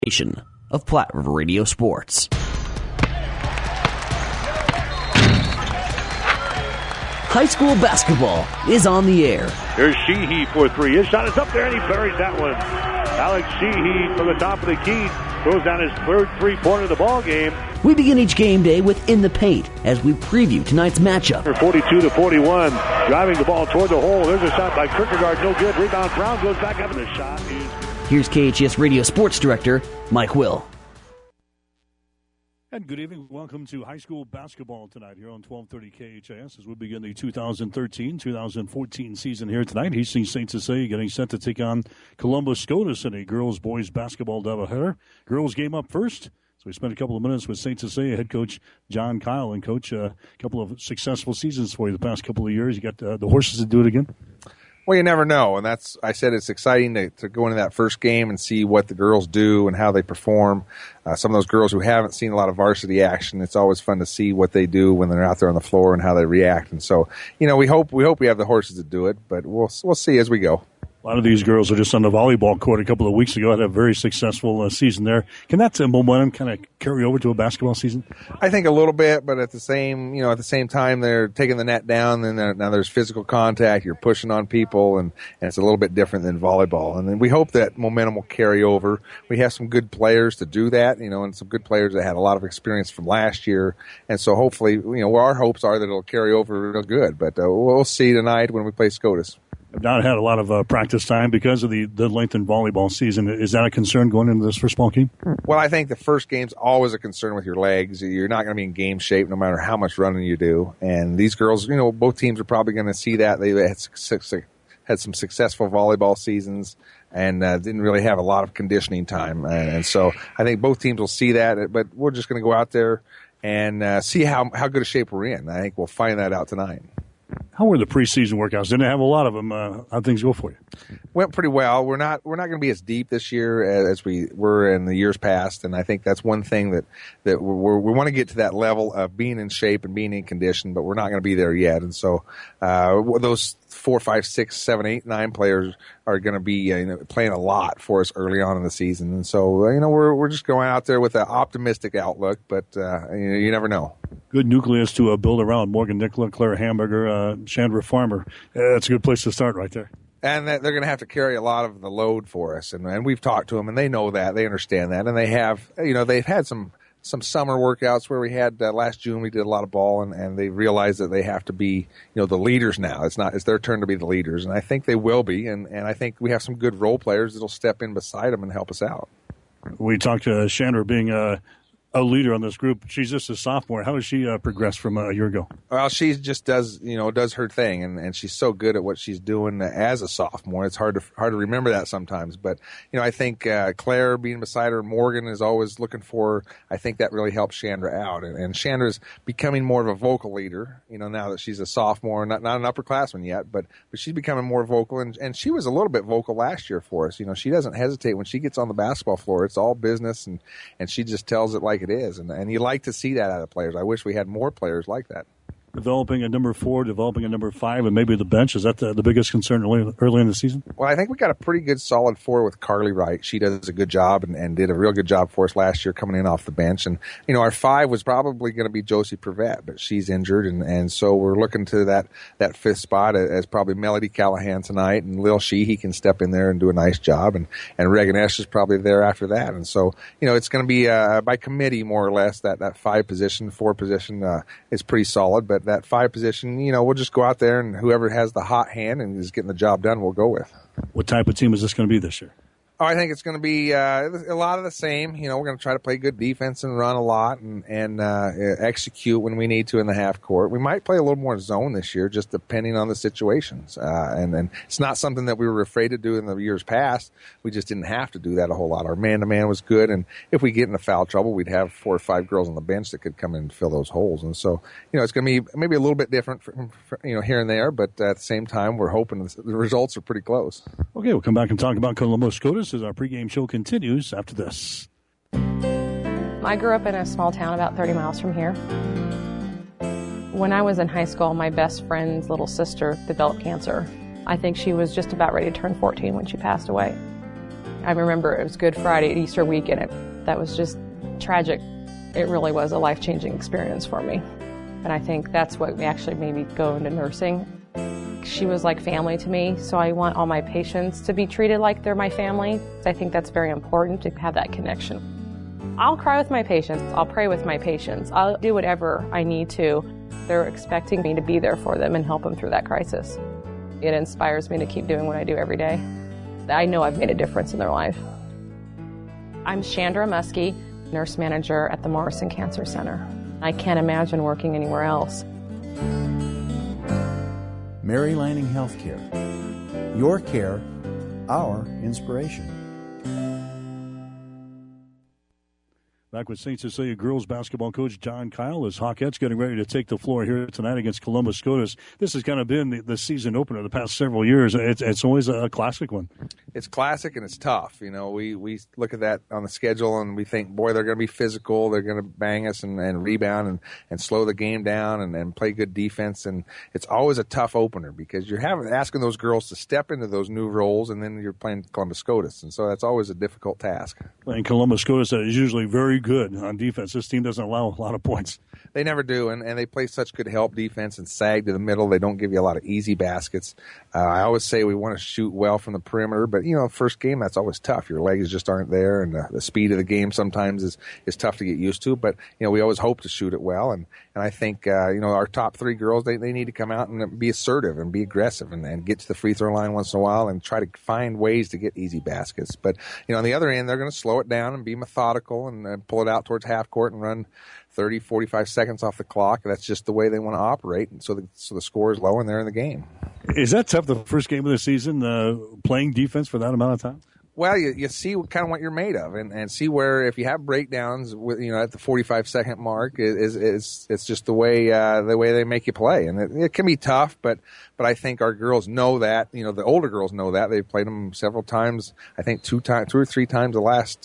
Of Platte River Radio Sports. High school basketball is on the air. Here's Sheehy for three. His shot is up there, and he buries that one. Alex Sheehy from the top of the key throws down his third three-pointer of the ball game. We begin each game day with In the Paint as we preview tonight's matchup. 42-41, driving the ball toward the hole. There's a shot by Kierkegaard, no good. Rebound, Brown goes back up, and the shot is... Here's KHS Radio Sports Director Mike Will. And good evening. Welcome to high school basketball tonight here on 1230 KHIS as we begin the 2013-2014 season here tonight. Hastings St. Cecilia getting set to take on Columbus SCOTUS in a girls-boys basketball doubleheader. Girls game up first. So we spent a couple of minutes with St. Cecilia head coach John Kyle. And, Coach, a couple of successful seasons for you the past couple of years. You got the horses to do it again? Well, you never know, and I said it's exciting to go into that first game and see what the girls do and how they perform. Some of those girls who haven't seen a lot of varsity action, it's always fun to see what they do when they're out there on the floor and how they react. And so, we hope we have the horses to do it, but we'll see as we go. A lot of these girls are just on the volleyball court a couple of weeks ago. Had a very successful season there. Can that momentum kind of carry over to a basketball season? I think a little bit, but at the same time, they're taking the net down. And now there's physical contact. You're pushing on people, and it's a little bit different than volleyball. And then we hope that momentum will carry over. We have some good players to do that, and some good players that had a lot of experience from last year. And so hopefully, our hopes are that it'll carry over real good. But we'll see tonight when we play SCOTUS. I've not had a lot of practice time because of the lengthened volleyball season. Is that a concern going into this first ball game? Well, I think the first game's always a concern with your legs. You're not going to be in game shape no matter how much running you do. And these girls, both teams are probably going to see that. They had some successful volleyball seasons and didn't really have a lot of conditioning time. And so I think both teams will see that. But we're just going to go out there and see how good a shape we're in. I think we'll find that out tonight. How were the preseason workouts? Didn't have a lot of them. How'd things go for you? Went pretty well. We're not going to be as deep this year as we were in the years past, and I think that's one thing that we want to get to that level of being in shape and being in condition, but we're not going to be there yet. And so those 4, 5, 6, 7, 8, 9 players are going to be playing a lot for us early on in the season, and so we're just going out there with an optimistic outlook, but you never know. Good nucleus to build around. Morgan Nicola, Clara Hamburger, Chandra Farmer. That's a good place to start right there. And they're going to have to carry a lot of the load for us. And we've talked to them, and they know that. They understand that. And they have, they've had some summer workouts where we had last June, we did a lot of ball, and they realize that they have to be, the leaders now. It's their turn to be the leaders. And I think they will be. And I think we have some good role players that'll step in beside them and help us out. We talked to Chandra being a leader on this group. She's just a sophomore. How has she progressed from a year ago? Well, she just does her thing, and she's so good at what she's doing as a sophomore. It's hard to remember that sometimes. But I think Claire being beside her, Morgan is always looking for her. I think that really helps Chandra out, and Chandra's becoming more of a vocal leader. Now that she's a sophomore, not an upperclassman yet, but she's becoming more vocal, and she was a little bit vocal last year for us. She doesn't hesitate when she gets on the basketball floor. It's all business, and she just tells it like it is, and you like to see that out of players. I wish we had more players like that. Developing a number 4, developing a number 5, and maybe the bench. Is that the biggest concern early in the season? Well, I think we got a pretty good solid 4 with Carly Wright. She does a good job and did a real good job for us last year coming in off the bench. And, our 5 was probably going to be Josie Prevette, but she's injured. And so we're looking to that 5th spot as probably Melody Callahan tonight, and Lil Sheehy can step in there and do a nice job. And Reagan Esch is probably there after that. And so, it's going to be by committee more or less that 5 position, 4 position is pretty solid. But that 5 position, we'll just go out there, and whoever has the hot hand and is getting the job done, we'll go with. What type of team is this going to be this year? Oh, I think it's going to be a lot of the same. We're going to try to play good defense and run a lot and execute when we need to in the half court. We might play a little more zone this year, just depending on the situations. And it's not something that we were afraid to do in the years past. We just didn't have to do that a whole lot. Our man-to-man was good, and if we get into foul trouble, we'd have 4 or 5 girls on the bench that could come in and fill those holes. And so, it's going to be maybe a little bit different from here and there, but at the same time, we're hoping the results are pretty close. Okay, we'll come back and talk about Columbus SCOTUS as our pregame show continues after this. I grew up in a small town about 30 miles from here. When I was in high school, my best friend's little sister developed cancer. I think she was just about ready to turn 14 when she passed away. I remember it was Good Friday, Easter weekend. That was just tragic. It really was a life-changing experience for me. And I think that's what actually made me go into nursing. She was like family to me, so I want all my patients to be treated like they're my family. I think that's very important to have that connection. I'll cry with my patients. I'll pray with my patients. I'll do whatever I need to. They're expecting me to be there for them and help them through that crisis. It inspires me to keep doing what I do every day. I know I've made a difference in their life. I'm Chandra Muskie, nurse manager at the Morrison Cancer Center. I can't imagine working anywhere else. Mary Lanning Healthcare. Your care, our inspiration. Back with St. Cecilia girls basketball coach John Kyle as Hawkettes getting ready to take the floor here tonight against Columbus SCOTUS. This has kind of been the season opener the past several years. It's always a classic one. It's classic and it's tough. You know, we look at that on the schedule and we think, boy, they're going to be physical. They're going to bang us and rebound and slow the game down and play good defense. And it's always a tough opener because you're asking those girls to step into those new roles, and then you're playing Columbus SCOTUS. And so that's always a difficult task. Playing Columbus SCOTUS is usually very good on defense. This team doesn't allow a lot of points. They never do, and they play such good help defense and sag to the middle. They don't give you a lot of easy baskets. I always say we want to shoot well from the perimeter, but, you know, first game, that's always tough. Your legs just aren't there, and the speed of the game sometimes is tough to get used to. But, you know, we always hope to shoot it well, and I think, you know, our top three girls, they need to come out and be assertive and be aggressive and get to the free throw line once in a while and try to find ways to get easy baskets. But, you know, on the other end, they're going to slow it down and be methodical and pull it out towards half court and run 30, 45 seconds off the clock. That's just the way they want to operate. And so the score is low and they're in the game. Is that tough, the first game of the season, playing defense for that amount of time? Well, you see kind of what you're made of, and see where if you have breakdowns with, you know, at the 45-second mark, it's just the way they make you play, and it can be tough. But I think our girls know that. You know, the older girls know that. They've played them several times. I think two or three times the last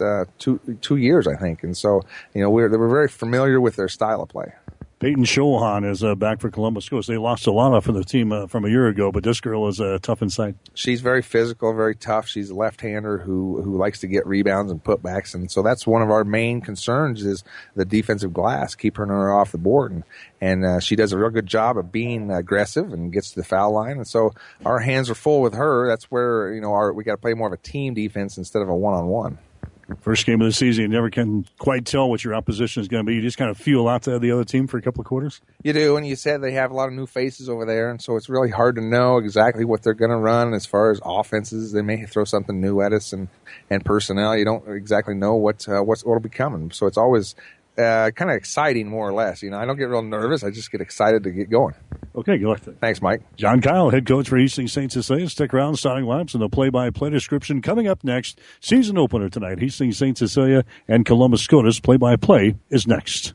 2 years, I think, and so, you know, we're very familiar with their style of play. Peyton Schohan is back for Columbus SCOTUS. They lost a lot for the team from a year ago, but this girl is tough inside. She's very physical, very tough. She's a left-hander who likes to get rebounds and putbacks, and so that's one of our main concerns is the defensive glass, keeping her off the board. And she does a real good job of being aggressive and gets to the foul line. And so our hands are full with her. That's where, you know, we got to play more of a team defense instead of a one-on-one. First game of the season, you never can quite tell what your opposition is going to be. You just kind of feel out to the other team for a couple of quarters. You do, and you said they have a lot of new faces over there, and so it's really hard to know exactly what they're going to run as far as offenses. They may throw something new at us, and personnel. You don't exactly know what'll be coming. So it's always kind of exciting, more or less. You know, I don't get real nervous. I just get excited to get going. Okay, good luck. Thanks, Mike. John Kyle, head coach for Hastings St. Cecilia. Stick around, starting laps and the play-by-play description coming up next. Season opener tonight. Hastings St. Cecilia and Columbus SCOTUS. Play-by-play is next.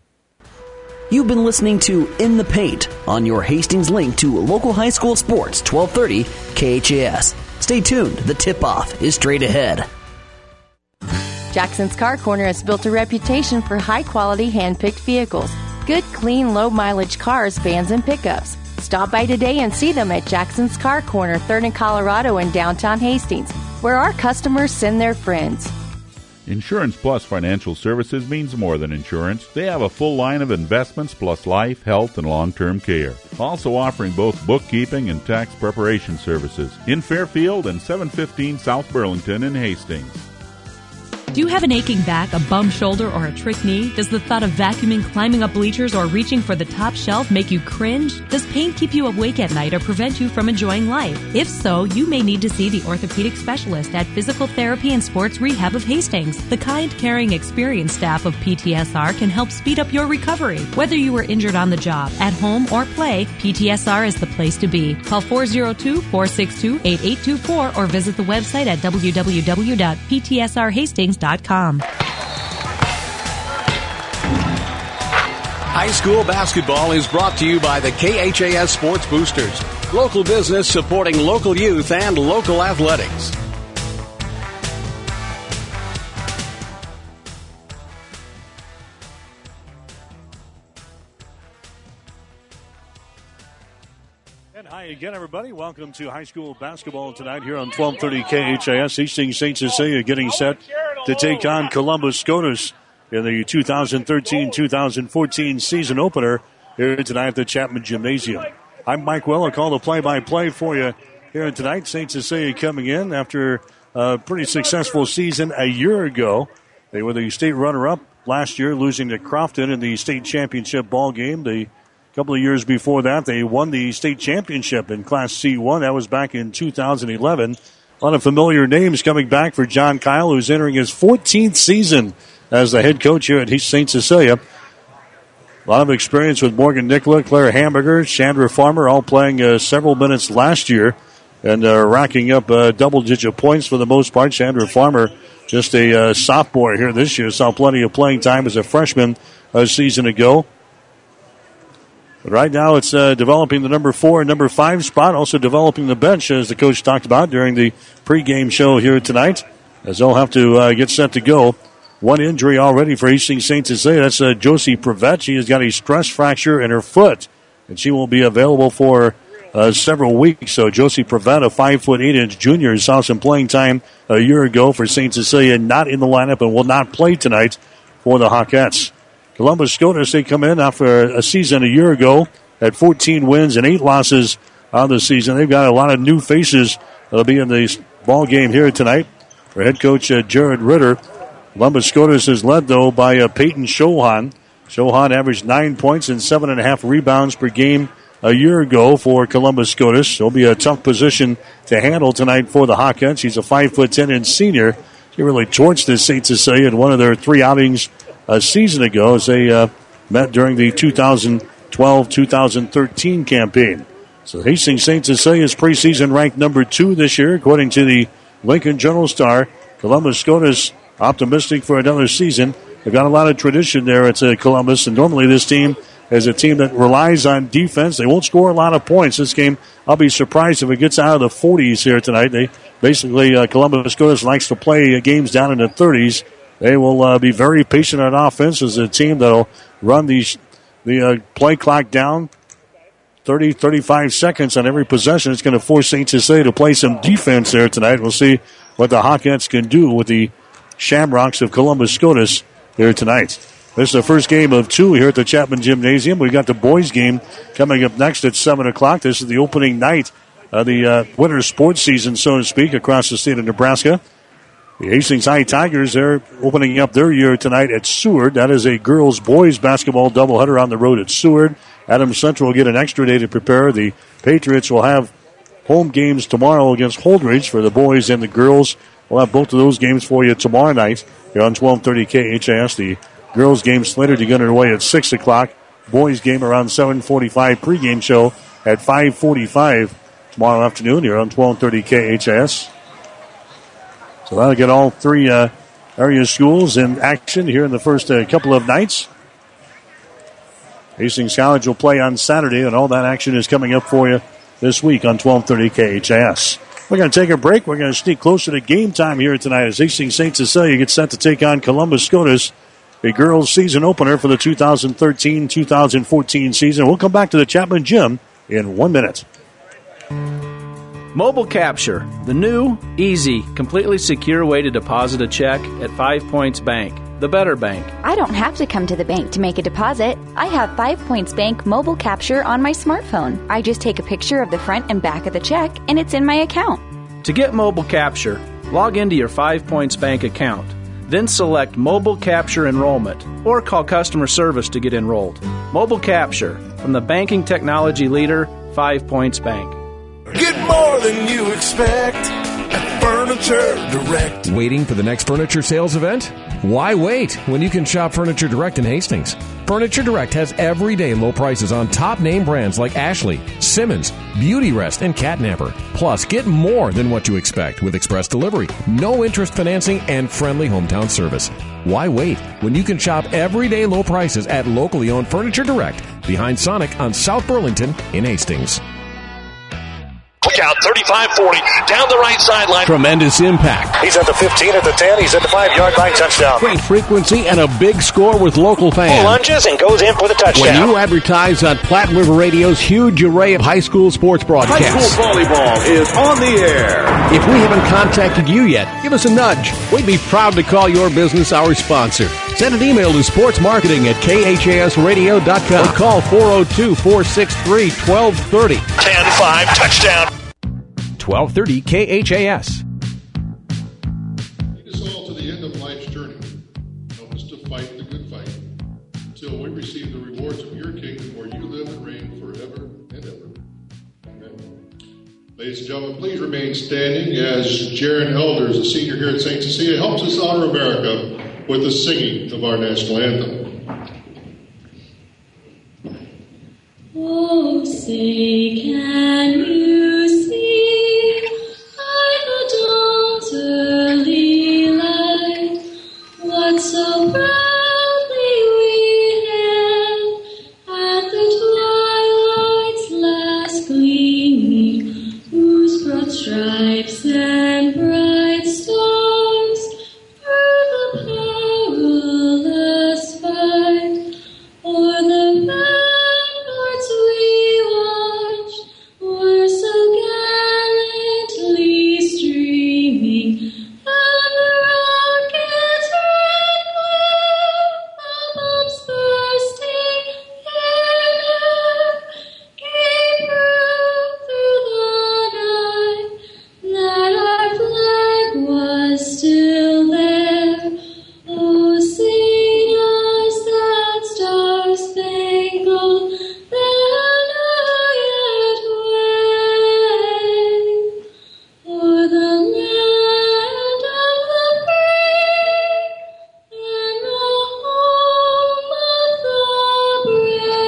You've been listening to In the Paint on your Hastings link to local high school sports, 1230 KHAS. Stay tuned. The tip-off is straight ahead. Jackson's Car Corner has built a reputation for high-quality, hand-picked vehicles. Good, clean, low-mileage cars, vans, and pickups. Stop by today and see them at Jackson's Car Corner, 3rd and Colorado in downtown Hastings, where our customers send their friends. Insurance Plus Financial Services means more than insurance. They have a full line of investments plus life, health, and long-term care. Also offering both bookkeeping and tax preparation services in Fairfield and 715 South Burlington in Hastings. Do you have an aching back, a bum shoulder, or a trick knee? Does the thought of vacuuming, climbing up bleachers, or reaching for the top shelf make you cringe? Does pain keep you awake at night or prevent you from enjoying life? If so, you may need to see the orthopedic specialist at Physical Therapy and Sports Rehab of Hastings. The kind, caring, experienced staff of PTSR can help speed up your recovery. Whether you were injured on the job, at home, or play, PTSR is the place to be. Call 402-462-8824 or visit the website at www.ptsrhastings.com. High school basketball is brought to you by the KHAS Sports Boosters. Local business supporting local youth and local athletics. And hi again, everybody. Welcome to high school basketball tonight here on 1230 KHAS. Hastings St. Cecilia getting set to take on Columbus SCOTUS in the 2013-2014 season opener here tonight at the Chapman Gymnasium. I'm Mike Will. I'll call the play-by-play for you here tonight. St. Cecilia coming in after a pretty successful season a year ago. They were the state runner-up last year, losing to Crofton in the state championship ball game. The couple of years before that, they won the state championship in Class C1. That was back in 2011. A lot of familiar names coming back for John Kyle, who's entering his 14th season as the head coach here at St. Cecilia. A lot of experience with Morgan Nicola, Claire Hamburger, Chandra Farmer, all playing several minutes last year and racking up double-digit points for the most part. Chandra Farmer, just a sophomore here this year, saw plenty of playing time as a freshman a season ago. But right now it's developing the number 4 and number 5 spot, also developing the bench, as the coach talked about during the pregame show here tonight, as they'll have to get set to go. One injury already for Hastings St. Cecilia. That's Josie Prevet. She has got a stress fracture in her foot, and she won't be available for several weeks. So Josie Prevet, a 5'8" junior, saw some playing time a year ago for St. Cecilia, not in the lineup and will not play tonight for the Hawkettes. Columbus SCOTUS, they come in after a season a year ago at 14 wins and 8 losses on the season. They've got a lot of new faces that'll be in the ball game here tonight. For head coach Jared Ritter, Columbus SCOTUS is led, though, by Peyton Shohan. Shohan averaged 9 points and 7.5 rebounds per game a year ago for Columbus SCOTUS. It'll be a tough position to handle tonight for the Hawkettes. He's a 5'10" and senior. He really torched this St. Cecilia in one of their 3 outings a season ago as they met during the 2012-2013 campaign. So Hastings St. Cecilia is preseason ranked number 2 this year, according to the Lincoln Journal-Star. Columbus SCOTUS optimistic for another season. They've got a lot of tradition there at Columbus, and normally this team is a team that relies on defense. They won't score a lot of points this game. I'll be surprised if it gets out of the 40s here tonight. They basically, Columbus SCOTUS likes to play games down in the 30s. They will be very patient on offense as a team that will run the play clock down 30, 35 seconds on every possession. It's going to force St. Cecilia to play some defense there tonight. We'll see what the Hawkettes can do with the Shamrocks of Columbus SCOTUS here tonight. This is the first game of 2 here at the Chapman Gymnasium. We've got the boys game coming up next at 7 o'clock. This is the opening night of the winter sports season, so to speak, across the state of Nebraska. The Hastings High Tigers, they're opening up their year tonight at Seward. That is a girls-boys basketball doubleheader on the road at Seward. Adams Central will get an extra day to prepare. The Patriots will have home games tomorrow against Holdridge for the boys and the girls. We'll have both of those games for you tomorrow night here on 1230 KHAS. The girls' game slated to get underway at 6 o'clock. Boys' game around 7:45. Pregame show at 5:45 tomorrow afternoon here on 1230 KHAS. So that'll get all 3 area schools in action here in the first couple of nights. Hastings College will play on Saturday, and all that action is coming up for you this week on 1230 KHAS. We're going to take a break. We're going to sneak closer to game time here tonight as Hastings St. Cecilia gets set to take on Columbus SCOTUS, a girls' season opener for the 2013-2014 season. We'll come back to the Chapman Gym in 1 minute. Mobile Capture, the new, easy, completely secure way to deposit a check at 5 Points Bank, the better bank. I don't have to come to the bank to make a deposit. I have 5 Points Bank Mobile Capture on my smartphone. I just take a picture of the front and back of the check, and it's in my account. To get Mobile Capture, log into your 5 Points Bank account. Then select Mobile Capture Enrollment or call customer service to get enrolled. Mobile Capture, from the banking technology leader, 5 Points Bank. Get more than you expect at Furniture Direct. Waiting for the next furniture sales event? Why wait when you can shop Furniture Direct in Hastings? Furniture Direct has everyday low prices on top name brands like Ashley, Simmons, Beauty Rest, and Catnapper. Plus, get more than what you expect with express delivery, no interest financing, and friendly hometown service. Why wait when you can shop everyday low prices at locally owned Furniture Direct behind Sonic on South Burlington in Hastings. out 35-40 down the right sideline. Tremendous impact. He's at the 15, at the 10. He's at the 5-yard line. Touchdown. Great frequency and a big score with local fans. He lunges and goes in for the touchdown. When you advertise on Platte River Radio's huge array of high school sports broadcasts. High school volleyball is on the air. If we haven't contacted you yet, give us a nudge. We'd be proud to call your business our sponsor. Send an email to sportsmarketing@khasradio.com or call 402-463-1230. 10-5 touchdown. 1230 KHAS. Lead us all to the end of life's journey. Help us to fight the good fight until we receive the rewards of your kingdom where you live and reign forever and ever. Amen. Ladies and gentlemen, please remain standing as Jaron Elders, a senior here at St. Cecilia, helps us honor America with the singing of our national anthem. Oh, say, can you see by the dawn's early light what so proudly we hailed at the twilight's last gleaming, whose broad stripes and bright stars through the perilous fight o'er the ramparts we watched were so gallantly streaming, and the rocket's red glare, the bombs bursting in air, gave proof through the night that our flag was still there. Oh, sing us that star-spangled banner yet wave, o'er the land of the free and the home of the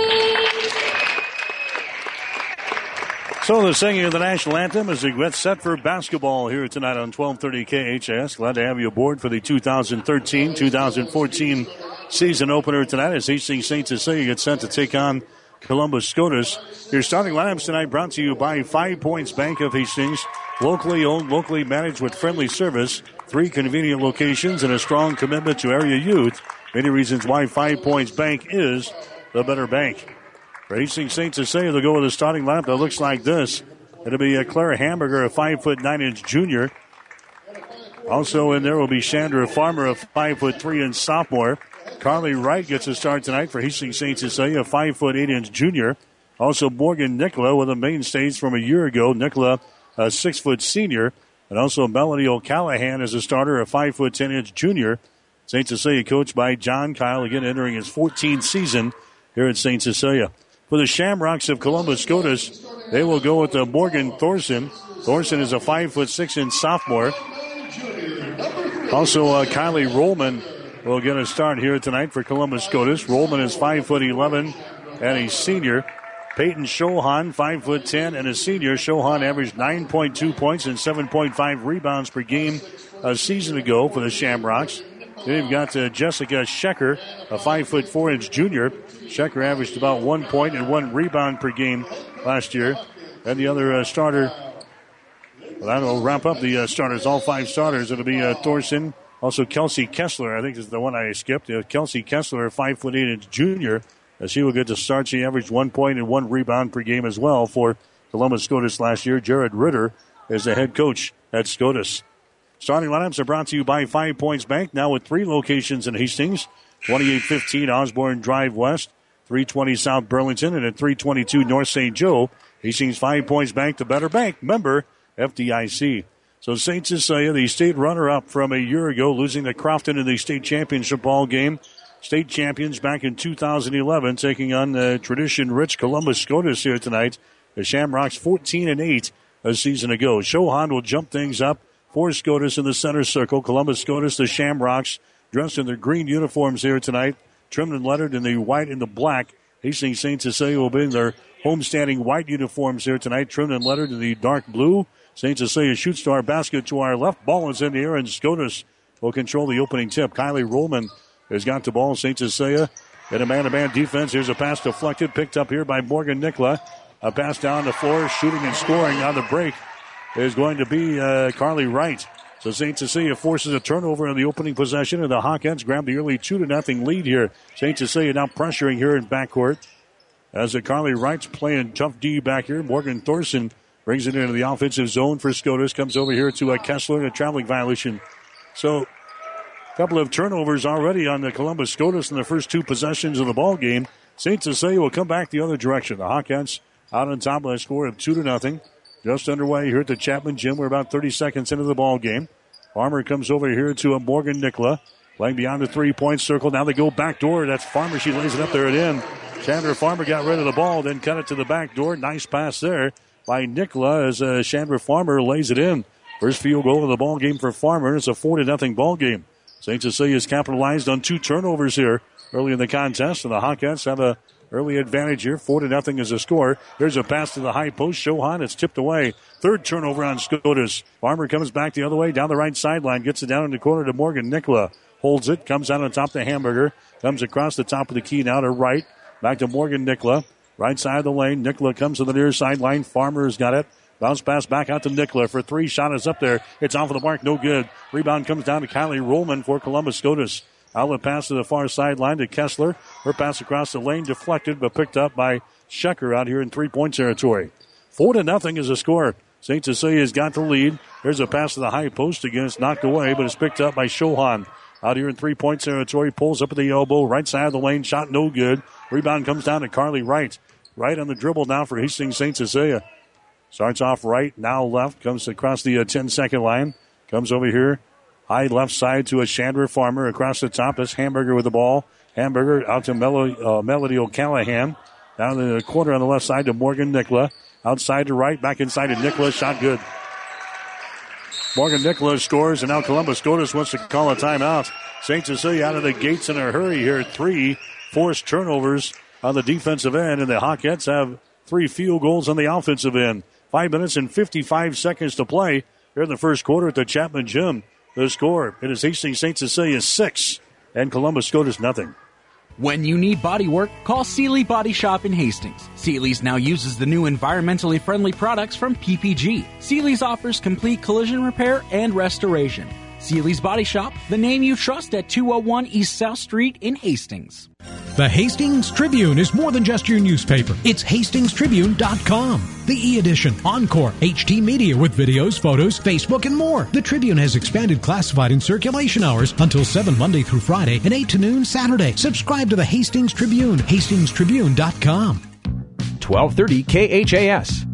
brave. So the singing of the national anthem as we get set for basketball here tonight on 1230 KHAS. Glad to have you aboard for the 2013-2014 season opener tonight as Hastings St. Cecilia gets set to take on Columbus SCOTUS. Your starting lineups tonight brought to you by 5 Points Bank of Hastings. Locally owned, locally managed with friendly service. 3 convenient locations and a strong commitment to area youth. Many reasons why 5 Points Bank is the better bank. For Hastings St. Cecilia, they'll go with a starting lineup that looks like this. It'll be Clara Hamburger, a 5'9" junior. Also in there will be Chandra Farmer, a 5'3" and sophomore. Carly Wright gets a start tonight for Hastings St. Cecilia, a 5'8" junior. Also Morgan Nicola, one of the mainstays from a year ago. Nicola, a 6' senior. And also Melanie O'Callahan as a starter, a 5'10" junior. St. Cecilia coached by John Kyle, again entering his 14th season here at St. Cecilia. For the Shamrocks of Columbus SCOTUS, they will go with Morgan Thorson. Thorson is a 5'6" and sophomore. Also, Kylie Rollman will get a start here tonight for Columbus SCOTUS. Rollman is 5'11" and a senior. Peyton Shohan, 5'10" and a senior. Shohan averaged 9.2 points and 7.5 rebounds per game a season ago for the Shamrocks. Then you've got Jessica Schecker, a 5'4" junior. Schecker averaged about 1 point and 1 rebound per game last year. And the other starter, well, that'll wrap up the starters, all 5 starters. It'll be Thorson. Also Kelsey Kessler, I think is the one I skipped. Kelsey Kessler, a 5'8" junior. She will get to start. She averaged 1 point and 1 rebound per game as well for Columbus SCOTUS last year. Jared Ritter is the head coach at SCOTUS. Starting lineups are brought to you by 5 Points Bank, now with 3 locations in Hastings. 2815 Osborne Drive West, 320 South Burlington, and at 322 North St. Joe. Hastings 5 Points Bank, the better bank. Member FDIC. So St. Cecilia, the state runner-up from a year ago, losing to Crofton in the state championship ball game. State champions back in 2011, taking on the tradition-rich Columbus SCOTUS here tonight. The Shamrocks 14-8 a season ago. Shohan will jump things up for SCOTUS in the center circle. Columbus SCOTUS, the Shamrocks, dressed in their green uniforms here tonight, trimmed and lettered in the white and the black. Hastings St. Cecilia will be in their homestanding white uniforms here tonight, trimmed and lettered in the dark blue. St. Cecilia shoots to our basket to our left. Ball is in the air, and SCOTUS will control the opening tip. Kylie Rollman has got the ball. St. Cecilia in a man-to-man defense. Here's a pass deflected, picked up here by Morgan Nicola. A pass down the floor, shooting and scoring on the break is going to be Carly Wright. So St. Cecilia forces a turnover in the opening possession, and the Hawkins grab the early 2-0 lead here. St. Cecilia now pressuring here in backcourt. As Carly Wright's playing tough D back here. Morgan Thorson brings it into the offensive zone for Scotus. Comes over here to Kessler in a traveling violation. So a couple of turnovers already on the Columbus Scotus in the first two possessions of the ball game. St. Cecilia will come back the other direction. The Hawkins out on top by a score of 2-0. Just underway here at the Chapman Gym. We're about 30 seconds into the ball game. Farmer comes over here to Morgan Nicola. Playing beyond the three-point circle. Now they go back door. That's Farmer. She lays it up there and in. Chandra Farmer got rid of the ball, then cut it to the back door. Nice pass there by Nicola as Chandra Farmer lays it in. First field goal of the ball game for Farmer. It's a 4-0 ball game. St. Cecilia's capitalized on two turnovers here early in the contest, and the Hawkins have a early advantage here. 4-0 is a score. Here's a pass to the high post. Shohan, it's tipped away. Third turnover on Scotus. Farmer comes back the other way down the right sideline. Gets it down in the corner to Morgan Nicola. Holds it. Comes out on top to Hamburger. Comes across the top of the key now to right. Back to Morgan Nicola. Right side of the lane. Nicola comes to the near sideline. Farmer's got it. Bounce pass back out to Nicola for three. Shot is up there. It's off of the mark. No good. Rebound comes down to Kylie Rollman for Columbus Scotus. Outlet pass to the far sideline to Kessler. Her pass across the lane deflected but picked up by Schecker out here in three-point territory. 4-0 is a score. St. Cecilia's got the lead. There's a pass to the high post again. It's knocked away, but it's picked up by Shohan. Out here in three-point territory. Pulls up at the elbow. Right side of the lane. Shot no good. Rebound comes down to Carly Wright. Right on the dribble now for Hastings St. Cecilia. Starts off right, now left. Comes across the 10-second line. Comes over here. High left side to a Chandra Farmer. Across the top is Hamburger with the ball. Hamburger out to Melody O'Callahan. Down in the corner on the left side to Morgan Nicola. Outside to right, back inside to Nicola. Shot good. Morgan Nicola scores, and now Columbus Scotus wants to call a timeout. St. Cecilia out of the gates in a hurry here. 3 forced turnovers on the defensive end, and the Hawkettes have 3 field goals on the offensive end. 5 minutes and 55 seconds to play here in the first quarter at the Chapman Gym. The score, it is Hastings St. Cecilia 6 and Columbus Scotus nothing. When you need body work, call Seeley Body Shop in Hastings. Seeley's now uses the new environmentally friendly products from PPG. Seeley's offers complete collision repair and restoration. Seeley's Body Shop, the name you trust at 201 East South Street in Hastings. The Hastings Tribune is more than just your newspaper. It's hastingstribune.com. The e-edition, Encore, HT Media with videos, photos, Facebook, and more. The Tribune has expanded classified and circulation hours until 7 Monday through Friday and 8 to noon Saturday. Subscribe to the Hastings Tribune, hastingstribune.com. 1230 KHAS.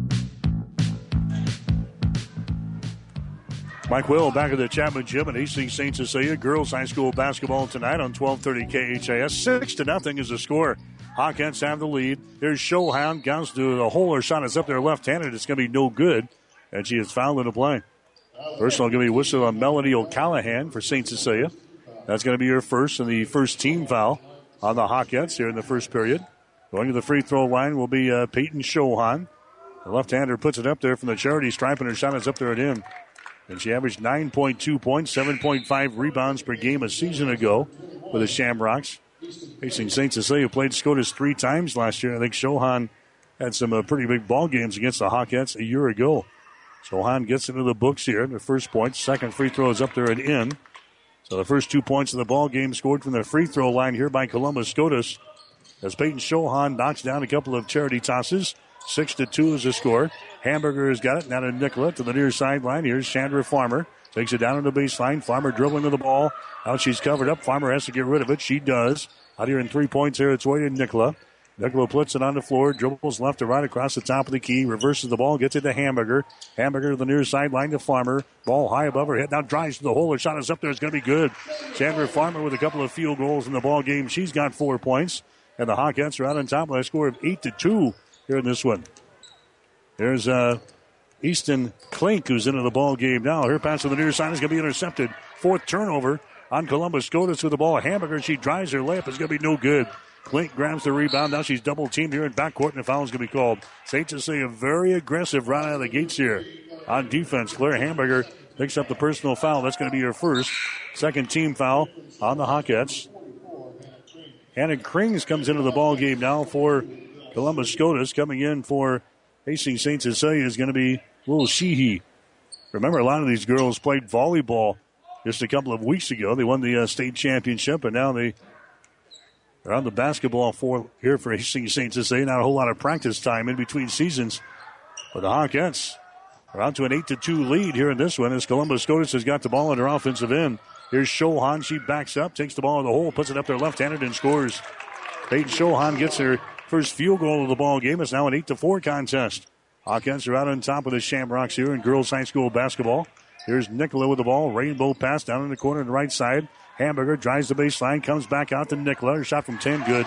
Mike Will back at the Chapman Gym at Hastings St. Cecilia. Girls high school basketball tonight on 1230 KHAS. 6-0 is the score. Hawkins have the lead. Here's Shohan. Goes to the hole. Her shot is up there left-handed. It's going to be no good. And she is fouled in the play. Personal going to be whistled on Melody O'Callahan for St. Cecilia. That's going to be her first and the first team foul on the Hawkins here in the first period. Going to the free throw line will be Peyton Shohan. The left-hander puts it up there from the charity stripe, and her shot is up there and in. And she averaged 9.2 points, 7.5 rebounds per game a season ago with the Shamrocks. Hastings St. Cecilia played Scotus 3 times last year. I think Shohan had some pretty big ball games against the Hawkettes a year ago. Shohan gets into the books here. The first point, second free throw is up there and in. So the first 2 points of the ball game scored from the free throw line here by Columbus Scotus. As Peyton Shohan knocks down a couple of charity tosses. 6-2 is the score. Hamburger has got it. Now to Nicola to the near sideline. Here's Chandra Farmer. Takes it down on the baseline. Farmer dribbling to the ball. Out she's covered up. Farmer has to get rid of it. She does. Out here in 3 points here. It's way to Nicola. Nicola puts it on the floor. Dribbles left to right across the top of the key. Reverses the ball. Gets it to Hamburger. Hamburger to the near sideline to Farmer. Ball high above her head. Now drives to the hole. Her shot is up there. It's going to be good. Chandra Farmer with a couple of field goals in the ball game. She's got 4 points. And the Hawkettes are out on top by a score of 8-2 here in this one. There's Easton Klink, who's into the ball game now. Her pass to the near side is going to be intercepted. 4th turnover on Columbus Scotus with the ball. Hamburger, she drives her layup. It's going to be no good. Klink grabs the rebound. Now she's double-teamed here in backcourt, and a foul is going to be called. St. Cecilia very aggressive right out of the gates here on defense. Claire Hamburger picks up the personal foul. That's going to be her first. Second team foul on the Hawkettes. Hannah Krings comes into the ball game now for Columbus Scotus. Coming in for Hastings St. Cecilia is going to be Little Sheehy. Remember, a lot of these girls played volleyball just a couple of weeks ago. They won the state championship, and now they're on the basketball floor here for Hastings St. Cecilia. Not a whole lot of practice time in between seasons. But the Hawkettes are out to an 8-2 lead here in this one as Columbus SCOTUS has got the ball in their offensive end. Here's Shohan. She backs up, takes the ball in the hole, puts it up there left-handed and scores. Peyton Shohan gets her first field goal of the ball game. It's now an 8-4 contest. Hawkettes are out on top of the Shamrocks here in girls high school basketball. Here's Nicola with the ball. Rainbow pass down in the corner on the right side. Hamburger drives the baseline, comes back out to Nicola. Her shot from 10, good.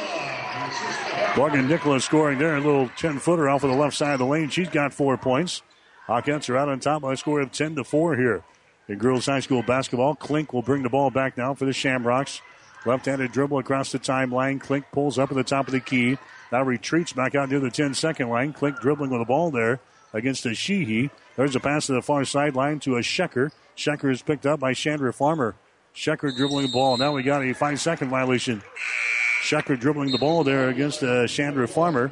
Morgan Nicola scoring there. A little 10-footer off of the left side of the lane. She's got 4 points. Hawkettes are out on top by a score of 10-4 here. In girls high school basketball, Klink will bring the ball back now for the Shamrocks. Left-handed dribble across the timeline. Klink pulls up at the top of the key. Now retreats back out near the 10-second line. Klink dribbling with the ball there against a Sheehy. There's a pass to the far sideline to a Schecker. Schecker is picked up by Chandra Farmer. Schecker dribbling the ball. Now we got a 5-second violation. Schecker dribbling the ball there against Chandra Farmer.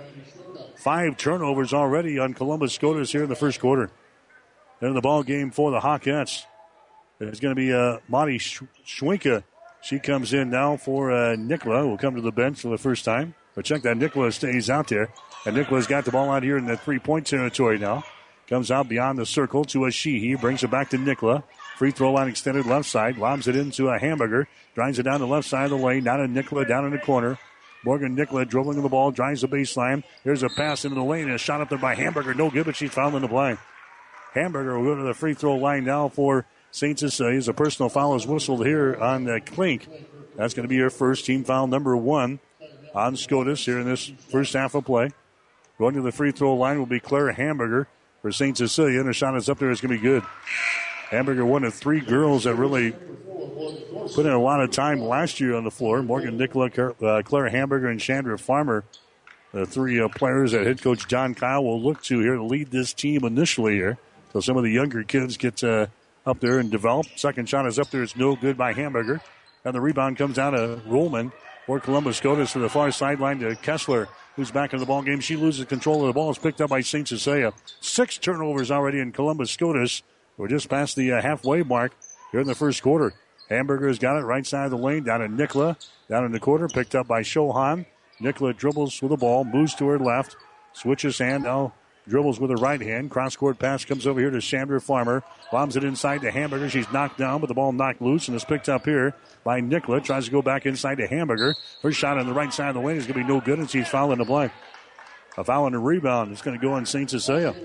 5 turnovers already on Columbus SCOTUS here in the first quarter. Then the ball game for the Hawkettes. It's going to be Monty Schwinka. She comes in now for Nicola, who will come to the bench for the first time. But check that, Nicola stays out there. And Nicola's got the ball out here in the 3-point territory now. Comes out beyond the circle to a Sheehy. Brings it back to Nicola. Free throw line extended left side. Lobs it into a Hamburger. Drives it down the left side of the lane. Down to Nicola, down in the corner. Morgan Nicola dribbling the ball. Drives the baseline. Here's a pass into the lane. And a shot up there by Hamburger. No good, but she's fouled in the play. Hamburger will go to the free throw line now for St. Cecilia. A personal foul is whistled here on Klink. That's going to be her first, team foul number 1 on SCOTUS here in this first half of play. Going to the free throw line will be Claire Hamburger for St. Cecilia. And the shot is up there. It's going to be good. Hamburger, one of 3 girls that really put in a lot of time last year on the floor. Morgan Nicola, Claire Hamburger, and Chandra Farmer, the 3 players that head coach John Kyle will look to here to lead this team initially here. So some of the younger kids get up there and develop. Second shot is up there. It's no good by Hamburger. And the rebound comes out of Rollman for Columbus SCOTUS to the far sideline to Kessler, who's back in the ball game. She loses control of the ball. It's picked up by St. Cecilia. 6 turnovers already in Columbus SCOTUS. We're just past the halfway mark here in the first quarter. Hamburger's got it right side of the lane. Down to Nicola. Down in the quarter. Picked up by Shohan. Nicola dribbles with the ball. Moves to her left. Switches hand. Now dribbles with her right hand. Cross-court pass comes over here to Chandra Farmer. Bombs it inside to Hamburger. She's knocked down, but the ball knocked loose and is picked up here by Nicola. Tries to go back inside to Hamburger. Her shot on the right side of the lane is going to be no good, and she's fouling the play. A foul and a rebound. It's going to go on St. Cecilia.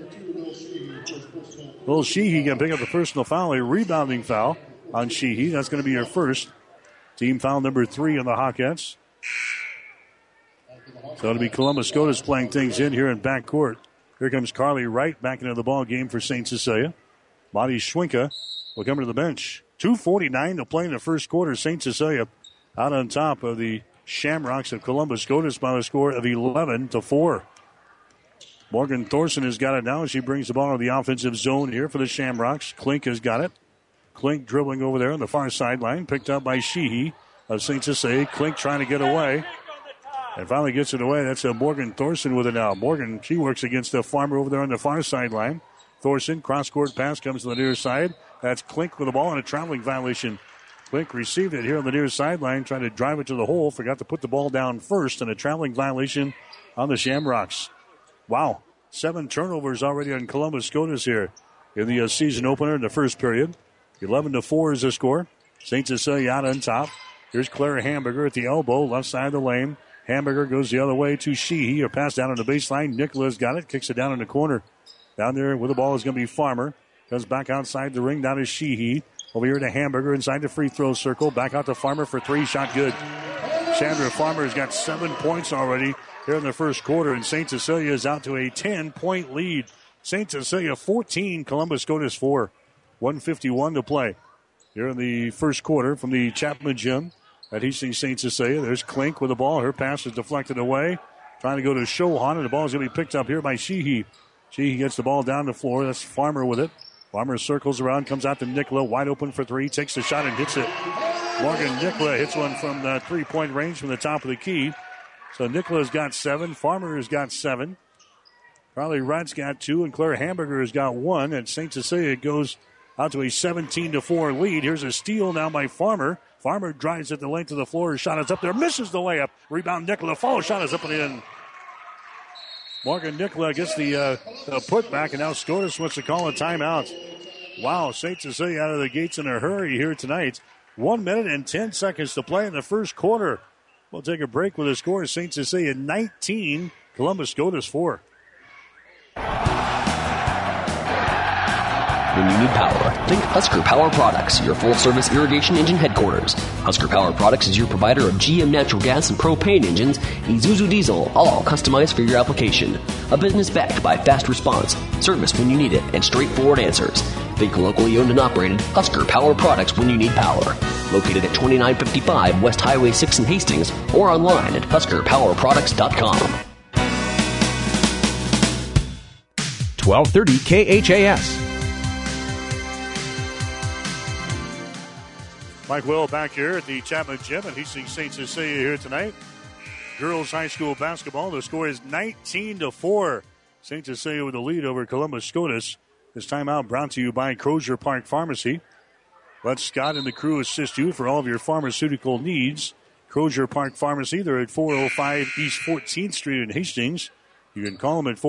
Little Sheehy can pick up the personal foul, a rebounding foul on Sheehy. That's going to be her first. Team foul number 3 on the Hawkettes. So it'll be Columbus SCOTUS playing things in here in backcourt. Here comes Carly Wright back into the ball game for St. Cecilia. Monty Schwinka will come to the bench. 2:49 to play in the first quarter. St. Cecilia out on top of the Shamrocks of Columbus SCOTUS by a score of 11-4. Morgan Thorson has got it now as she brings the ball to the offensive zone here for the Shamrocks. Klink has got it. Klink dribbling over there on the far sideline. Picked up by Sheehy of St. Cecilia. Klink trying to get away. And finally gets it away. That's Morgan Thorson with it now. Morgan, she works against the Farmer over there on the far sideline. Thorson, cross-court pass comes to the near side. That's Klink with the ball and a traveling violation. Klink received it here on the near sideline, trying to drive it to the hole. Forgot to put the ball down first, and a traveling violation on the Shamrocks. Wow, 7 turnovers already on Columbus SCOTUS here in the season opener in the first period. 11-4 is the score. St. Cecilia out on top. Here's Claire Hamburger at the elbow, left side of the lane. Hamburger goes the other way to Sheehy. A pass down on the baseline. Nicola's got it. Kicks it down in the corner. Down there with the ball is going to be Farmer. Comes back outside the ring. Down to Sheehy. Over here to Hamburger inside the free throw circle. Back out to Farmer for 3. Shot good. Chandra Farmer has got 7 points already here in the first quarter. And St. Cecilia is out to a 10-point lead. St. Cecilia 14, Columbus SCOTUS 4. 1:51 to play here in the first quarter from the Chapman Gym at Hastings St. Cecilia. There's Klink with the ball. Her pass is deflected away. Trying to go to Shohan, and the ball is going to be picked up here by Sheehy. Sheehy gets the ball down the floor. That's Farmer with it. Farmer circles around, comes out to Nicola, wide open for 3, takes the shot and hits it. Morgan Nicola hits one from the 3-point range from the top of the key. So Nicola's got 7. Farmer has got 7. Carly Wright's got 2, and Claire Hamburger has got 1. And St. Cecilia goes out to a 17-4 lead. Here's a steal now by Farmer. Farmer drives at the length of the floor. His shot is up there. Misses the layup. Rebound Nicola. Follow shot is up and in. Morgan Nicola gets the putback, and now Scotus wants to call a timeout. Wow, St. Cecilia out of the gates in a hurry here tonight. 1 minute and 10 seconds to play in the first quarter. We'll take a break with the score. St. Cecilia 19, Columbus Scotus 4. When you need power, think Husker Power Products, your full-service irrigation engine headquarters. Husker Power Products is your provider of GM natural gas and propane engines, Isuzu diesel, all customized for your application. A business backed by fast response, service when you need it, and straightforward answers. Think locally owned and operated Husker Power Products when you need power. Located at 2955 West Highway 6 in Hastings, or online at HuskerPowerProducts.com. 1230 KHAS. Mike Will back here at the Chapman Gym at Hastings St. Cecilia here tonight. Girls high school basketball. The score is 19-4. St. Cecilia with the lead over Columbus Scotus. This timeout brought to you by Crozier Park Pharmacy. Let Scott and the crew assist you for all of your pharmaceutical needs. Crozier Park Pharmacy, they're at 405 East 14th Street in Hastings. You can call them at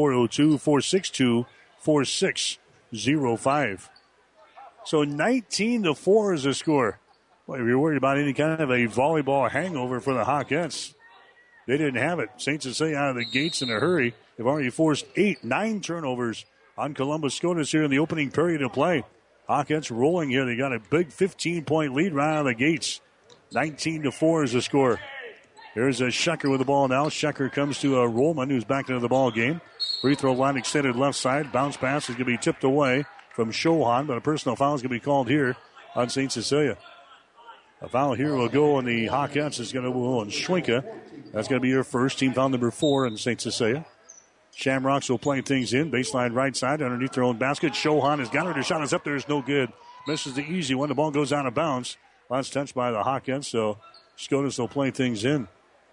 402-462-4605. So 19-4 is the score. Well, if you're worried about any kind of a volleyball hangover for the Hawkettes, they didn't have it. St. Cecilia out of the gates in a hurry. They've already forced 9 turnovers on Columbus Scotus here in the opening period of play. Hawkettes rolling here. They got a big 15-point lead right out of the gates. 19-4 is the score. Here's a Schecker with the ball now. Schecker comes to Rollman, who's back into the ball game. Free throw line extended left side. Bounce pass is going to be tipped away from Shohan, but a personal foul is going to be called here on St. Cecilia. A foul here will go on the Hawkettes. It's going to go on Schwenka. That's going to be your first. Team foul number 4 in St. Cecilia. Shamrocks will play things in. Baseline right side underneath their own basket. Shohan has got it. Her shot is up there. It's no good. Misses the easy one. The ball goes out of bounds. Last touch by the Hawkettes, so Scotus will play things in.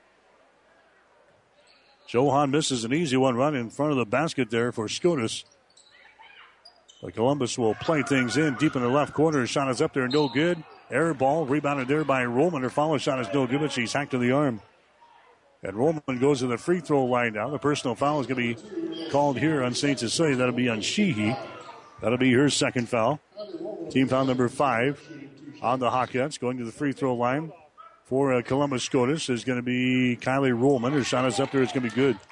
Shohan misses an easy one right in front of the basket there for Scotus. But Columbus will play things in deep in the left corner. Her shot is up there. No good. Air ball rebounded there by Rollman. Her follow shot is no good, but she's hacked to the arm. And Rollman goes to the free throw line now. The personal foul is going to be called here on St. Cecilia. That'll be on Sheehy. That'll be her second foul. Team foul number 5 on the Hawkettes. Going to the free throw line for Columbus Scotus is going to be Kylie Rollman. Her shot is up there. It's going to be good.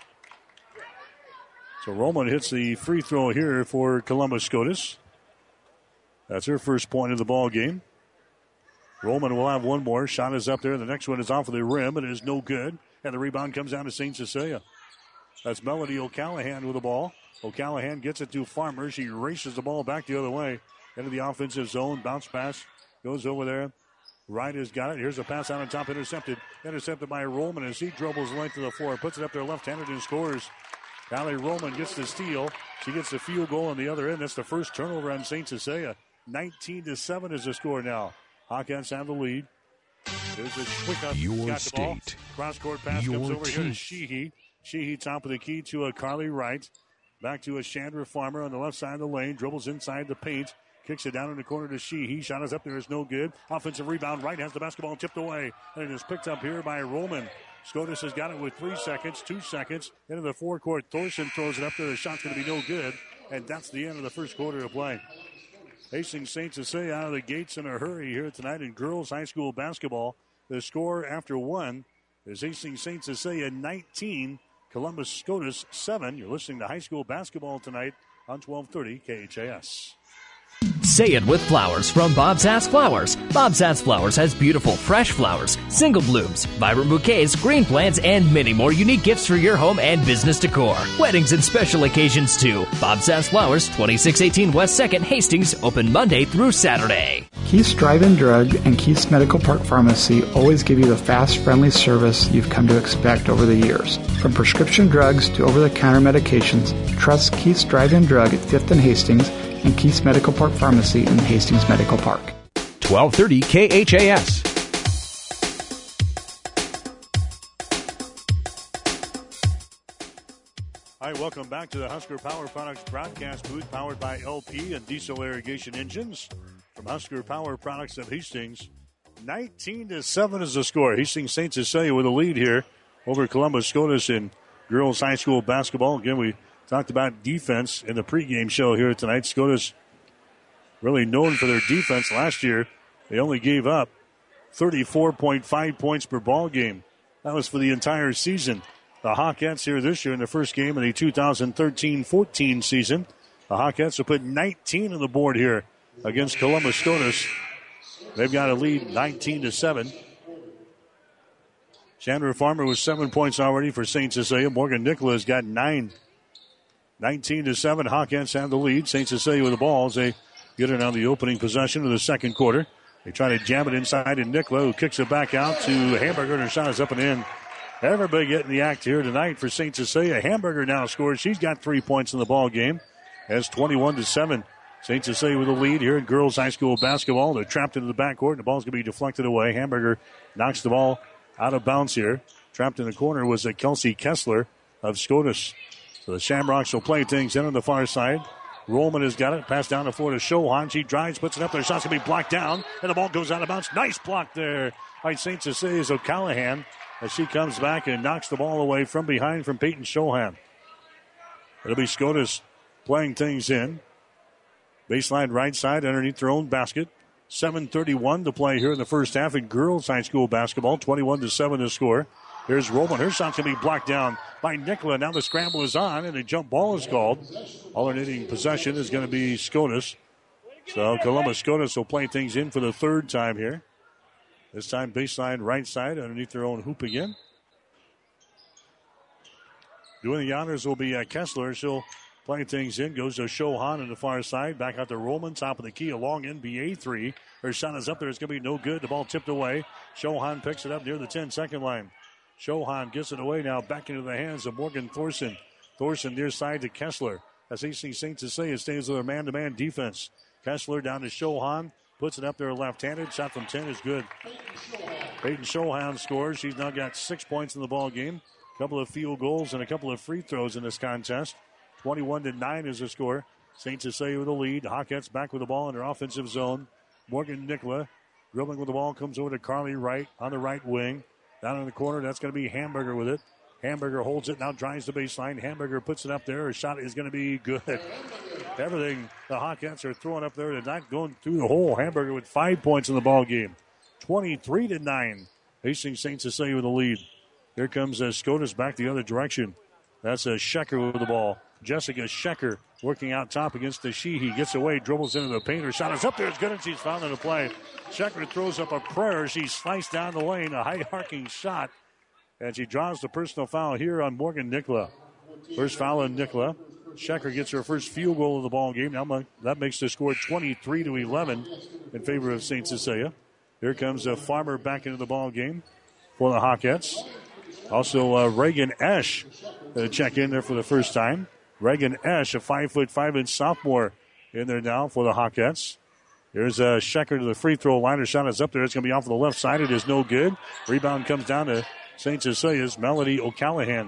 So Rollman hits the free throw here for Columbus Scotus. That's her first point of the ball game. Rollman will have one more. Shot is up there. The next one is off of the rim. It is no good. And the rebound comes down to St. Cecilia. That's Melody O'Callahan with the ball. O'Callahan gets it to Farmer. She races the ball back the other way into the offensive zone. Bounce pass goes over there. Wright has got it. Here's a pass out on top. Intercepted. Intercepted by Rollman as he dribbles the length of the floor. Puts it up there left-handed and scores. Kylie Rollman gets the steal. She gets the field goal on the other end. That's the first turnover on St. Cecilia. 19-7 is the score now. Hawkins have the lead. There's a quick up. Your state. Cross-court pass Your comes over team. here to Sheehy. Sheehy top of the key to Carly Wright. Back to a Chandra Farmer on the left side of the lane. Dribbles inside the paint. Kicks it down in the corner to Sheehy. Shot is up there. Is no good. Offensive rebound. Wright has the basketball tipped away. And it is picked up here by Rollman. Scotus has got it with 3 seconds. 2 seconds. Into the forecourt. Thorson throws it up there. The shot's going to be no good. And that's the end of the first quarter of play. Hastings St. Cecilia out of the gates in a hurry here tonight in girls high school basketball. The score after 1 is Hastings St. Cecilia 19, Columbus Scotus 7. You're listening to high school basketball tonight on 1230 KHAS. Say it with flowers from Bob's Ass Flowers. Bob's Ass Flowers has beautiful, fresh flowers, single blooms, vibrant bouquets, green plants, and many more unique gifts for your home and business decor. Weddings and special occasions, too. Bob's Ass Flowers, 2618 West 2nd, Hastings, open Monday through Saturday. Keith's Drive-In Drug and Keith's Medical Park Pharmacy always give you the fast, friendly service you've come to expect over the years. From prescription drugs to over-the-counter medications, trust Keith's Drive-In Drug at 5th and Hastings and Keith's Medical Park Pharmacy in Hastings Medical Park. 1230 KHAS. Hi, welcome back to the Husker Power Products broadcast booth, powered by LP and Diesel Irrigation Engines. From Husker Power Products of Hastings, 19-7 is the score. Hastings St. Cecilia with a lead here over Columbus SCOTUS in girls high school basketball. Again, we talked about defense in the pregame show here tonight. SCOTUS really known for their defense. Last year, they only gave up 34.5 points per ball game. That was for the entire season. The Hawkettes here this year in the first game of the 2013-14 season. The Hawkettes have put 19 on the board here against Columbus SCOTUS. They've got a lead 19-7. Chandra Farmer with 7 points already for St. Cecilia. Morgan Nicola has got 9. 19-7. Hawkettes have the lead. St. Cecilia with the ball as they get it on the opening possession of the second quarter. They try to jam it inside to Nicola, who kicks it back out to Hamburger, and her shot is up and in. Everybody getting the act here tonight for St. Cecilia. Hamburger now scores. She's got 3 points in the ball game. As 21-7. St. Cecilia with a lead here in girls high school basketball. They're trapped into the backcourt, and the ball's going to be deflected away. Hamburger knocks the ball out of bounds here. Trapped in the corner was Kelsey Kessler of SCOTUS. So the Shamrocks will play things in on the far side. Rollman has got it. Pass down the floor to Shohan. She drives, puts it up there. Shot's going to be blocked down, and the ball goes out of bounds. Nice block there by St. Cecilia's O'Callahan as she comes back and knocks the ball away from behind from Peyton Shohan. It'll be SCOTUS playing things in. Baseline right side underneath their own basket. 7:31 to play here in the first half in girls high school basketball. 21-7 to score. Here's Roman. Her shot's going to be blocked down by Nicola. Now the scramble is on, and a jump ball is called. Alternating possession is going to be SCOTUS. So Columbus SCOTUS will play things in for the third time here. This time baseline right side underneath their own hoop again. Doing the honors will be Kessler. She'll play things in. Goes to Shohan on the far side. Back out to Roman. Top of the key. A long NBA three. Her shot is up there. It's going to be no good. The ball tipped away. Shohan picks it up near the 10-second line. Shohan gets it away now. Back into the hands of Morgan Thorson. Thorson near side to Kessler. As Hastings St. Cecilia stays with their man-to-man defense. Kessler down to Shohan. Puts it up there left-handed. Shot from 10 is good. Peyton Shohan scores. She's now got 6 points in the ball game. A couple of field goals and a couple of free throws in this contest. 21-9 is the score. St. Cecilia with the lead. Hawkettes back with the ball in their offensive zone. Morgan Nicola dribbling with the ball. Comes over to Carly Wright on the right wing. Down in the corner, that's going to be Hamburger with it. Hamburger holds it, now drives the baseline. Hamburger puts it up there. Her shot is going to be good. Everything the Hawkettes are throwing up there tonight going through the hole. Hamburger with 5 points in the ball game. 23-9. Hastings St. Cecilia with the lead. Here comes SCOTUS back the other direction. That's Schecker with the ball. Jessica Schecker working out top against the Sheehy. Gets away, dribbles into the paint. Her shot is up there. It's good, and she's fouled in the play. Schecker throws up a prayer. She sliced down the lane. A high-arcing shot. And she draws the personal foul here on Morgan Nicola. First foul on Nicola. Schecker gets her first field goal of the ball game. Now that makes the score 23-11 in favor of St. Cecilia. Here comes Farmer back into the ball game for the Hawkettes. Also, Reagan Esch check in there for the first time. Reagan Esch, a 5'5" sophomore, in there now for the Hawkettes. Here's Schecker to the free throw line. Her shot is up there. It's going to be off of the left side. It is no good. Rebound comes down to St. Cecilia's Melody O'Callahan.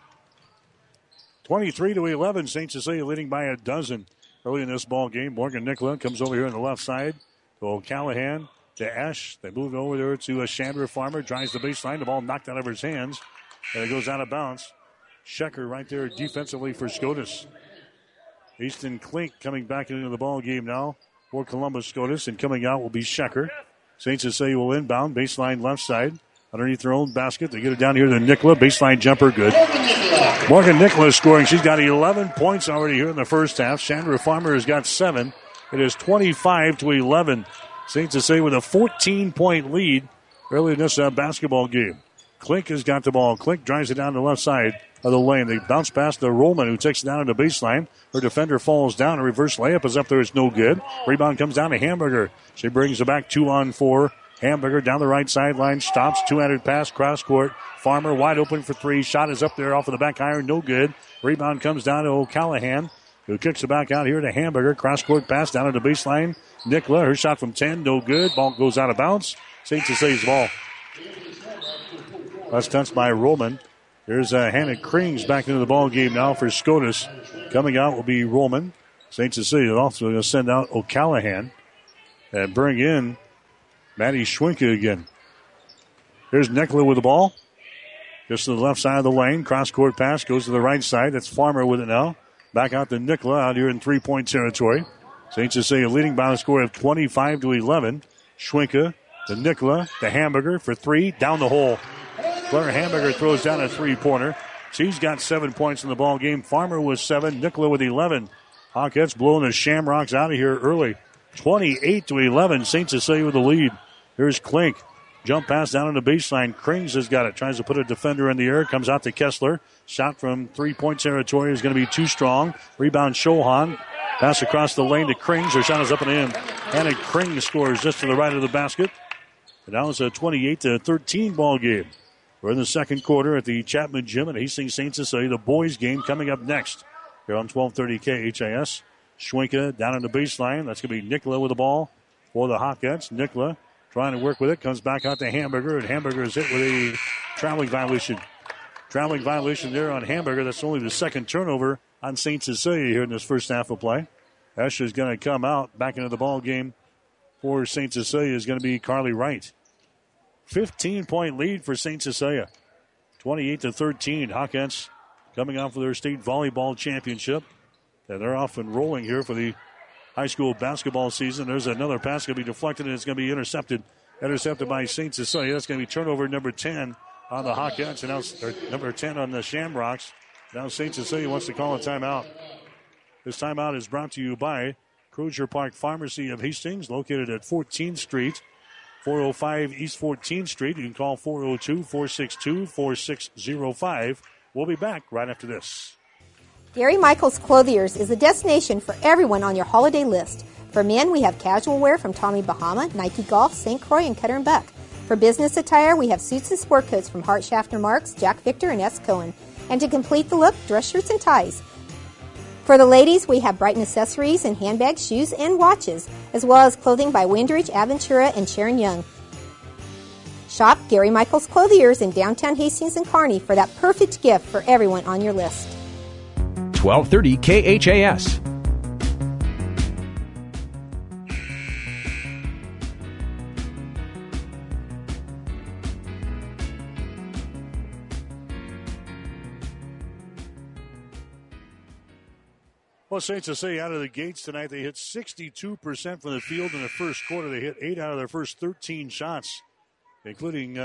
23-11. St. Cecilia leading by a dozen early in this ball game. Morgan Nicola comes over here on the left side to O'Callahan to Esch. They move over there to Chandra Farmer. Drives the baseline. The ball knocked out of his hands. And it goes out of bounds. Schecker right there defensively for SCOTUS. Easton Klink coming back into the ball game now for Columbus SCOTUS. And coming out will be Schecker. St. Cecilia will inbound. Baseline left side. Underneath their own basket. They get it down here to Nicola. Baseline jumper good. Morgan Nicola is scoring. She's got 11 points already here in the first half. Chandra Farmer has got 7. It is 25-11. St. Cecilia with a 14-point lead early in this basketball game. Klink has got the ball. Klink drives it down the left side of the lane. They bounce past the Rollman, who takes it down on the baseline. Her defender falls down. A reverse layup is up there. It's no good. Rebound comes down to Hamburger. She brings it back 2-on-4. Hamburger down the right sideline. Stops. Two-handed pass. Cross court. Farmer wide open for 3. Shot is up there off of the back iron. No good. Rebound comes down to O'Callahan, who kicks it back out here to Hamburger. Cross court pass down to the baseline. Nicola, her shot from 10. No good. Ball goes out of bounds. St. Cecilia's ball. That's touched by Roman. There's Hannah Krings back into the ball game now for SCOTUS. Coming out will be Rollman. St. Cecilia also going to send out O'Callahan and bring in Maddie Schwinke again. Here's Nicola with the ball. Just to the left side of the lane. Cross-court pass goes to the right side. That's Farmer with it now. Back out to Nicola out here in three-point territory. St. Cecilia leading by a score of 25-11. Schwinke to Nicola to Hamburger for three. Down the hole. Claire Hamburger throws down a three-pointer. She's got 7 points in the ball game. Farmer with 7. Nicola with 11. Hawkettes blowing the Shamrocks out of here early. 28-11. St. Cecilia with the lead. Here's Klink. Jump pass down on the baseline. Krings has got it. Tries to put a defender in the air. Comes out to Kessler. Shot from three-point territory is going to be too strong. Rebound Shohan. Pass across the lane to Krings. Her shot is up and in. Hannah Krings scores just to the right of the basket. And now it's a 28-13 ball game. We're in the second quarter at the Chapman Gym at Hastings St. Cecilia. The boys game coming up next here on 1230 KHAS. Schwinke down on the baseline. That's going to be Nicola with the ball for the Hawkettes. Nicola trying to work with it. Comes back out to Hamburger, and Hamburger is hit with a traveling violation. Traveling violation there on Hamburger. That's only the second turnover on St. Cecilia here in this first half of play. Escher's going to come out back into the ball game for St. Cecilia is going to be Carly Wright. 15-point lead for St. Cecilia. 28-13. Hawkettes coming off of their state volleyball championship. And they're off and rolling here for the high school basketball season. There's another pass going to be deflected, and it's going to be intercepted. Intercepted by St. Cecilia. That's going to be turnover number 10 on the Hawkettes, and now number 10 on the Shamrocks. Now St. Cecilia wants to call a timeout. This timeout is brought to you by Crozier Park Pharmacy of Hastings, located at 14th Street, 405 East 14th Street. You can call 402-462-4605. We'll be back right after this. Gary Michaels Clothiers is a destination for everyone on your holiday list. For men, we have casual wear from Tommy Bahama, Nike Golf, St. Croix, and Cutter & Buck. For business attire, we have suits and sport coats from Hart Schaffner Marks, Jack Victor, and S. Cohen. And to complete the look, dress shirts and ties. For the ladies, we have Brighton accessories and handbags, shoes, and watches, as well as clothing by Windridge, Aventura, and Sharon Young. Shop Gary Michaels Clothiers in downtown Hastings and Kearney for that perfect gift for everyone on your list. 1230 KHAS. Well, St. Cecilia out of the gates tonight, they hit 62% from the field in the first quarter. They hit 8 out of their first 13 shots, including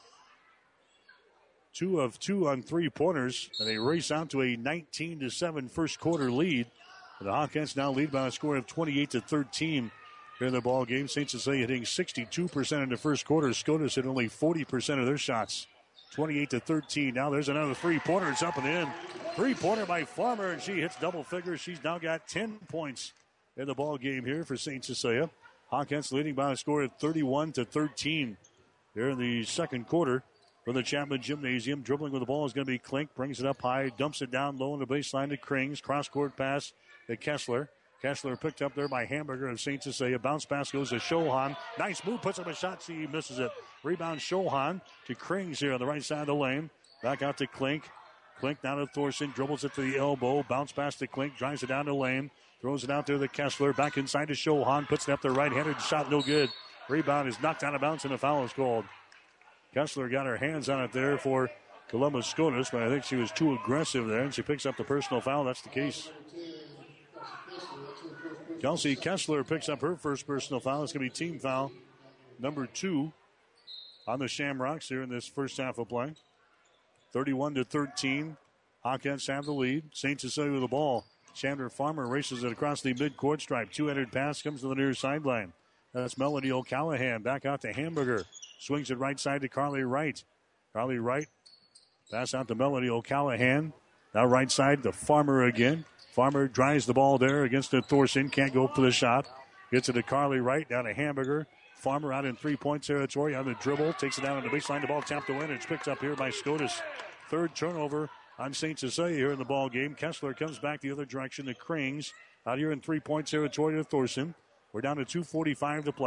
2 of 2 on three-pointers. And they race out to a 19-7 first quarter lead. And the Hawkettes now lead by a score of 28-13 here in the ball game. St. Cecilia hitting 62% in the first quarter. SCOTUS hit only 40% of their shots. 28-13. Now there's another three-pointer. It's up and in. Three-pointer by Farmer, and she hits double figures. She's now got 10 points in the ball game here for St. Cecilia. Hawkettes leading by a score of 31-13 here in the second quarter for the Chapman Gymnasium. Dribbling with the ball is going to be Klink. Brings it up high, dumps it down low on the baseline to Krings. Cross-court pass to Kessler. Kessler picked up there by Hamburger of St. Cecilia. Bounce pass goes to Shohan. Nice move, puts up a shot. She misses it. Rebound Shohan to Krings here on the right side of the lane. Back out to Klink. Klink down to Thorson. Dribbles it to the elbow. Bounce pass to Klink. Drives it down the lane. Throws it out there to Kessler. Back inside to Shohan. Puts it up the right-handed shot. No good. Rebound is knocked out of bounds and a foul is called. Kessler got her hands on it there for Columbus SCOTUS, but I think she was too aggressive there, and she picks up the personal foul. That's the case. Kelsey Kessler picks up her first personal foul. It's going to be team foul number 2 on the Shamrocks here in this first half of play. 31-13. Hawkettes have the lead. St. Cecilia with the ball. Chandler Farmer races it across the midcourt stripe. Two-headed pass comes to the near sideline. That's Melody O'Callahan. Back out to Hamburger. Swings it right side to Carly Wright. Carly Wright. Pass out to Melody O'Callahan. Now right side to Farmer again. Farmer drives the ball there against the Thorson. Can't go for the shot. Gets it to Carly Wright. Down to Hamburger. Farmer out in three-point territory on the dribble. Takes it down on the baseline. The ball tapped away, and it's picked up here by SCOTUS. Third turnover on St. Cecilia here in the ball game. Kessler comes back the other direction to Krings. Out here in three-point territory to Thorson. We're down to 2:45 to play.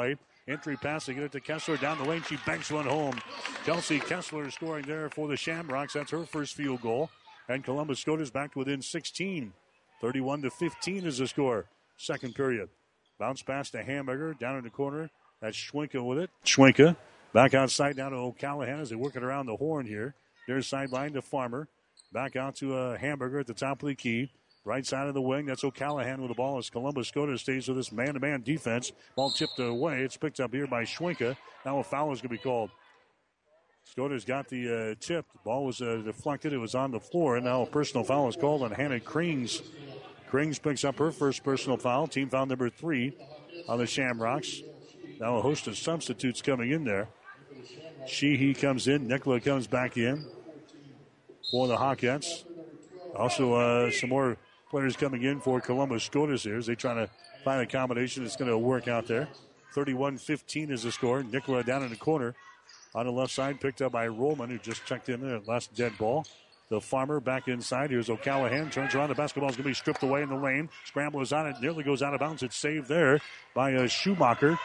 Entry pass to get it to Kessler down the lane. She banks one home. Kelsey Kessler scoring there for the Shamrocks. That's her first field goal. And Columbus Scotus back to within 16. 31-15 is the score. Second period. Bounce pass to Hamburger. Down in the corner. That's Schwenka with it. Schwenka back outside down to O'Callahan as they work it around the horn here. There's sideline to Farmer. Back out to Hamburger at the top of the key. Right side of the wing. That's O'Callahan with the ball as Columbus Scotus stays with this man-to-man defense. Ball tipped away. It's picked up here by Schwenka. Now a foul is going to be called. Scotus got the tip. The ball was deflected. It was on the floor. And now a personal foul is called on Hannah Krings. Krings picks up her first personal foul. Team foul number 3 on the Shamrocks. Now a host of substitutes coming in there. Sheehy comes in. Nicola comes back in for the Hawkettes. Also some more players coming in for Columbus Scotus here as they try to find a combination that's going to work out there. 31-15 is the score. Nicola down in the corner on the left side, picked up by Rollman, who just checked in there. Last dead ball. The Farmer back inside. Here's O'Callahan. Turns around. The basketball's going to be stripped away in the lane. Scramble is on it. Nearly goes out of bounds. It's saved there by Schumacher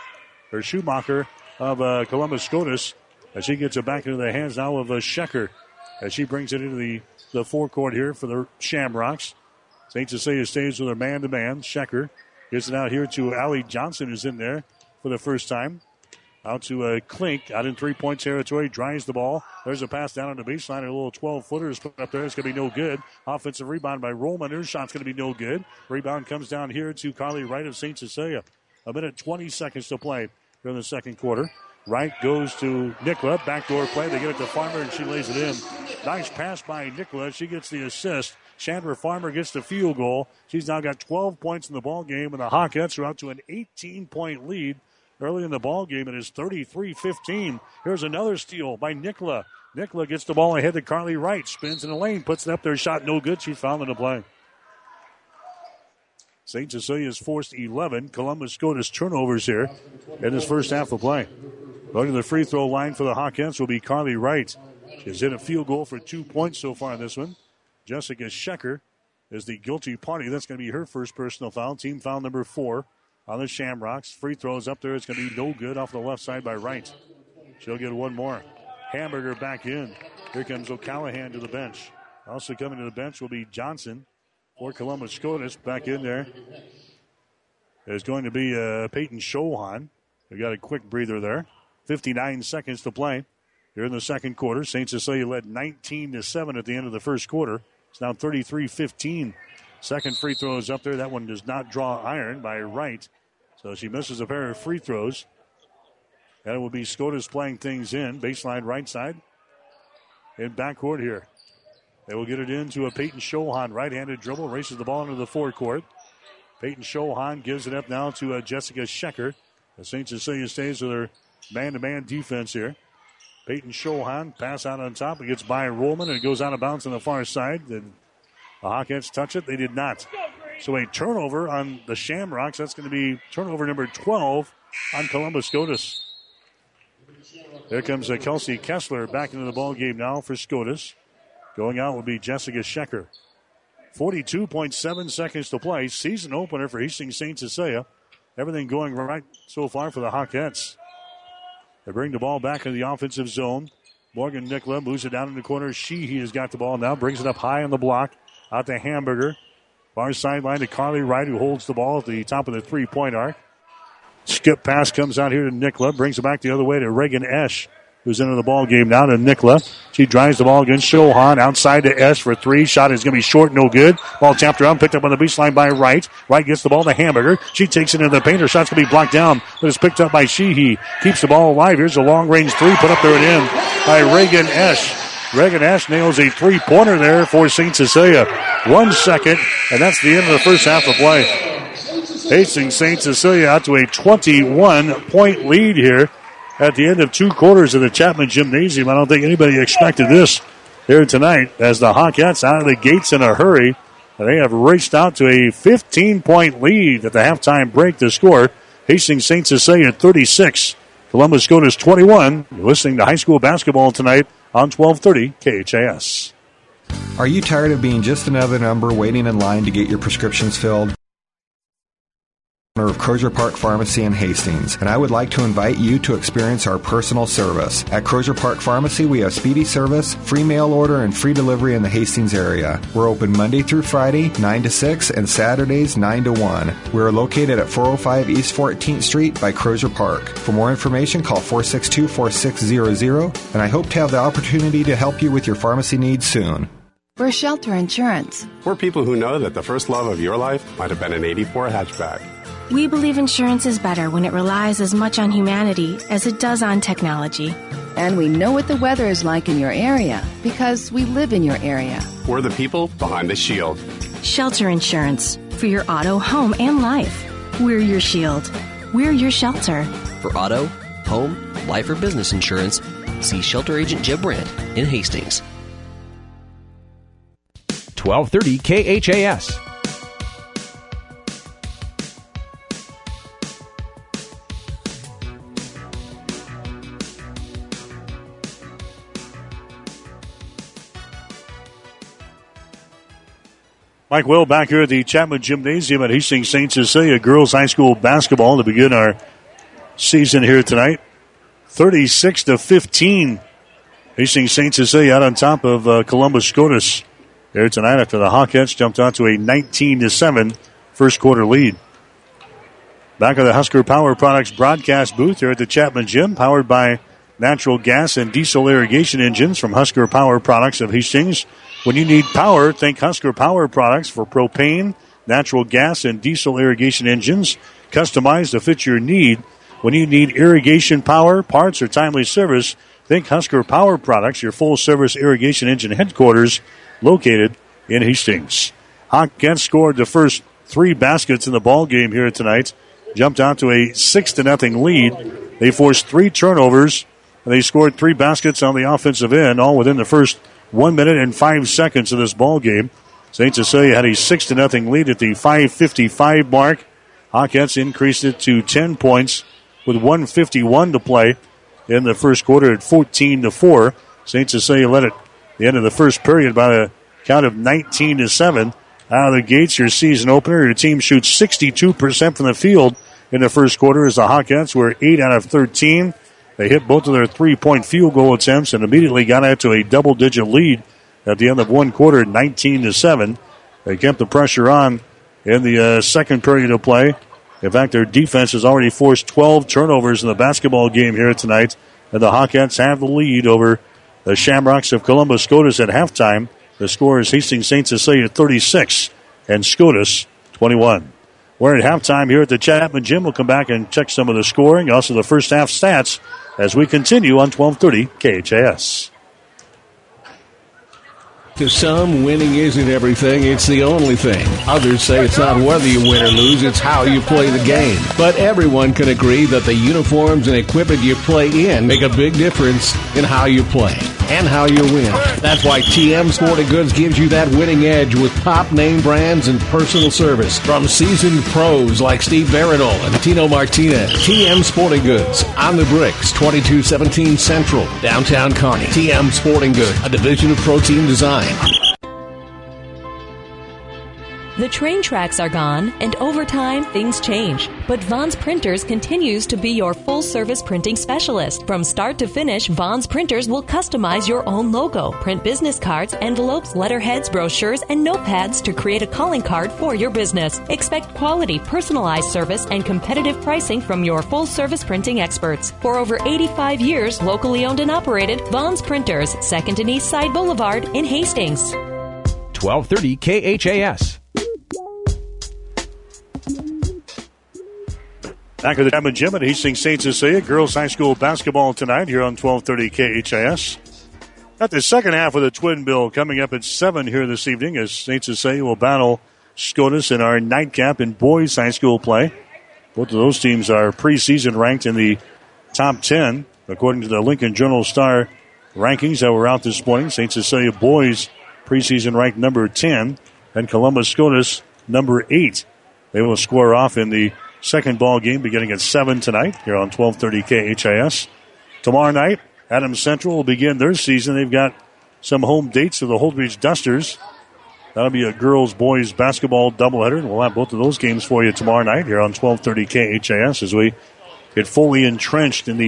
of Columbus Scotus. As she gets it back into the hands now of Schecker. As she brings it into the forecourt here for the Shamrocks. St. Cecilia stays with her man-to-man. Schecker gets it out here to Allie Johnson, who's in there for the first time. Out to Klink, out in three-point territory, drives the ball. There's a pass down on the baseline. A little 12-footer is put up there. It's going to be no good. Offensive rebound by Rollman. Her shot's going to be no good. Rebound comes down here to Carly Wright of St. Cecilia. 1:20 to play during the second quarter. Wright goes to Nicola. Backdoor play. They get it to Farmer, and she lays it in. Nice pass by Nicola. She gets the assist. Chandler Farmer gets the field goal. She's now got 12 points in the ball game, and the Hawkettes are out to an 18-point lead early in the ball game. It is 33-15. Here's another steal by Nicola. Nicola gets the ball ahead to Carly Wright. Spins in the lane, puts it up there. Shot no good. She's fouled in the play. St. Cecilia's forced 11 Columbus Scotus turnovers here in this first half of play. Going to the free throw line for the Hawkettes will be Carly Wright. She's hit a field goal for 2 points so far in this one. Jessica Schecker is the guilty party. That's going to be her first personal foul. Team foul number 4 on the Shamrocks. Free throws up there. It's going to be no good off the left side by Wright. She'll get one more. Hamburger back in. Here comes O'Callahan to the bench. Also coming to the bench will be Johnson for Columbus Scotus. Back in there is going to be Peyton Schohan. We got a quick breather there. 59 seconds to play here in the second quarter. St. Cecilia led 19-7 at the end of the first quarter. It's now 33-15. Second free throw is up there. That one does not draw iron by Wright. So she misses a pair of free throws. And it will be Scotus playing things in. Baseline right side. In backcourt here. They will get it into a Peyton Schohan. Right-handed dribble. Races the ball into the forecourt. Peyton Schohan gives it up now to Jessica Schecker. St. Cecilia stays with her man-to-man defense here. Peyton Schohan, pass out on top. It gets by Rollman, and it goes out of bounds on the far side. The Hawkettes touch it. They did not. So a turnover on the Shamrocks. That's going to be turnover number 12 on Columbus Scotus. There comes Kelsey Kessler back into the ball game now for Scotus. Going out will be Jessica Schecker. 42.7 seconds to play. Season opener for Hastings St. Cecilia. Everything going right so far for the Hawkettes. They bring the ball back in the offensive zone. Morgan Nicola moves it down in the corner. He has got the ball now. Brings it up high on the block. Out to Hamburger. Far sideline to Carly Wright, who holds the ball at the top of the three-point arc. Skip pass comes out here to Nicola. Brings it back the other way to Reagan Esch, who's into the ball game now to Nicola. She drives the ball against Schohan. Outside to Esch for 3. Shot is going to be short, no good. Ball tapped around, picked up on the baseline by Wright. Wright gets the ball to Hamburger. She takes it into the paint. Her shot's going to be blocked down, but it's picked up by Sheehy. Keeps the ball alive. Here's a long-range 3 put up there and in by Reagan Esch. Reagan Esch nails a 3-pointer there for St. Cecilia. 1 second, and that's the end of the first half of play. Hastings St. Cecilia out to a 21-point lead here at the end of 2 quarters of the Chapman Gymnasium. I don't think anybody expected this here tonight as the Hawkettes out of the gates in a hurry. They have raced out to a 15-point lead at the halftime break to score. Hastings St. Cecilia 36, Columbus Scotus 21. You're listening to high school basketball tonight on 1230 KHAS. Are you tired of being just another number waiting in line to get your prescriptions filled? of Crozier Park Pharmacy in Hastings, and I would like to invite you to experience our personal service. At Crozier Park Pharmacy, we have speedy service, free mail order, and free delivery in the Hastings area. We're open Monday through Friday, 9 to 6, and Saturdays, 9 to 1. We're located at 405 East 14th Street by Crozier Park. For more information, call 462-4600, and I hope to have the opportunity to help you with your pharmacy needs soon. We're Shelter Insurance. We're people who know that the first love of your life might have been an 84 hatchback. We believe insurance is better when it relies as much on humanity as it does on technology. And we know what the weather is like in your area because we live in your area. We're the people behind the shield. Shelter Insurance. For your auto, home, and life. We're your shield. We're your shelter. For auto, home, life, or business insurance, see Shelter Agent Jim Brandt in Hastings. 1230 KHAS. Mike Will back here at the Chapman Gymnasium at Hastings St. Cecilia girls high school basketball to begin our season here tonight. 36-15. Hastings St. Cecilia out on top of Columbus SCOTUS here tonight after the Hawkettes jumped out to a 19-7 first quarter lead. Back of the Husker Power Products broadcast booth here at the Chapman Gym, powered by natural gas and diesel irrigation engines from Husker Power Products of Hastings. When you need power, think Husker Power Products for propane, natural gas, and diesel irrigation engines customized to fit your need. When you need irrigation power, parts, or timely service, think Husker Power Products, your full-service irrigation engine headquarters located in Hastings. Hawkettes scored the first 3 baskets in the ball game here tonight. Jumped out to a 6-0 lead. They forced 3 turnovers, and they scored 3 baskets on the offensive end, all within the first 1 minute and 5 seconds of this ball game. St. Cecilia had a 6-0 lead at the 5:55 mark. Hawkettes increased it to 10 points with 1:51 to play in the first quarter at 14-4. St. Cecilia led at the end of the first period by a count of 19-7. Out of the gates, your season opener, your team shoots 62% from the field in the first quarter as the Hawkettes were 8 out of 13. They hit both of their 3-point field goal attempts and immediately got out to a double-digit lead at the end of one quarter, 19-7. They kept the pressure on in the second period of play. In fact, their defense has already forced 12 turnovers in the basketball game here tonight, and the Hawkettes have the lead over the Shamrocks of Columbus SCOTUS at halftime. The score is Hastings St. Cecilia 36 and SCOTUS 21. We're at halftime here at the Chapman Gym. We'll come back and check some of the scoring, also the first half stats, as we continue on 1230 KHAS. To some, winning isn't everything, it's the only thing. Others say it's not whether you win or lose, it's how you play the game. But everyone can agree that the uniforms and equipment you play in make a big difference in how you play and how you win. That's why TM Sporting Goods gives you that winning edge with top name brands and personal service from seasoned pros like Steve Veridol and Tino Martinez. TM Sporting Goods on the bricks, 2217 Central, downtown Kearney. TM Sporting Goods, a division of Protein Design. The train tracks are gone, and over time, things change. But Vaughn's Printers continues to be your full-service printing specialist. From start to finish, Vaughn's Printers will customize your own logo, print business cards, envelopes, letterheads, brochures, and notepads to create a calling card for your business. Expect quality, personalized service and competitive pricing from your full-service printing experts. For over 85 years, locally owned and operated, Vaughn's Printers, 2nd and East Side Boulevard in Hastings. 1230 KHAS. Back at the Chapman Gym at Hastings St. Cecilia. Girls high school basketball tonight here on 1230 KHAS. At the second half of the Twin Bill coming up at 7 here this evening as St. Cecilia will battle SCOTUS in our nightcap in boys high school play. Both of those teams are preseason ranked in the top 10 according to the Lincoln Journal-Star rankings that were out this morning. St. Cecilia boys preseason ranked number 10 and Columbus SCOTUS number 8. They will square off in the second ball game beginning at 7 tonight here on 1230 KHAS. Tomorrow night, Adams Central will begin their season. They've got some home dates of the Holdridge Dusters That'll be a girls-boys basketball doubleheader, and we'll have both of those games for you tomorrow night here on 1230 KHAS as we get fully entrenched in the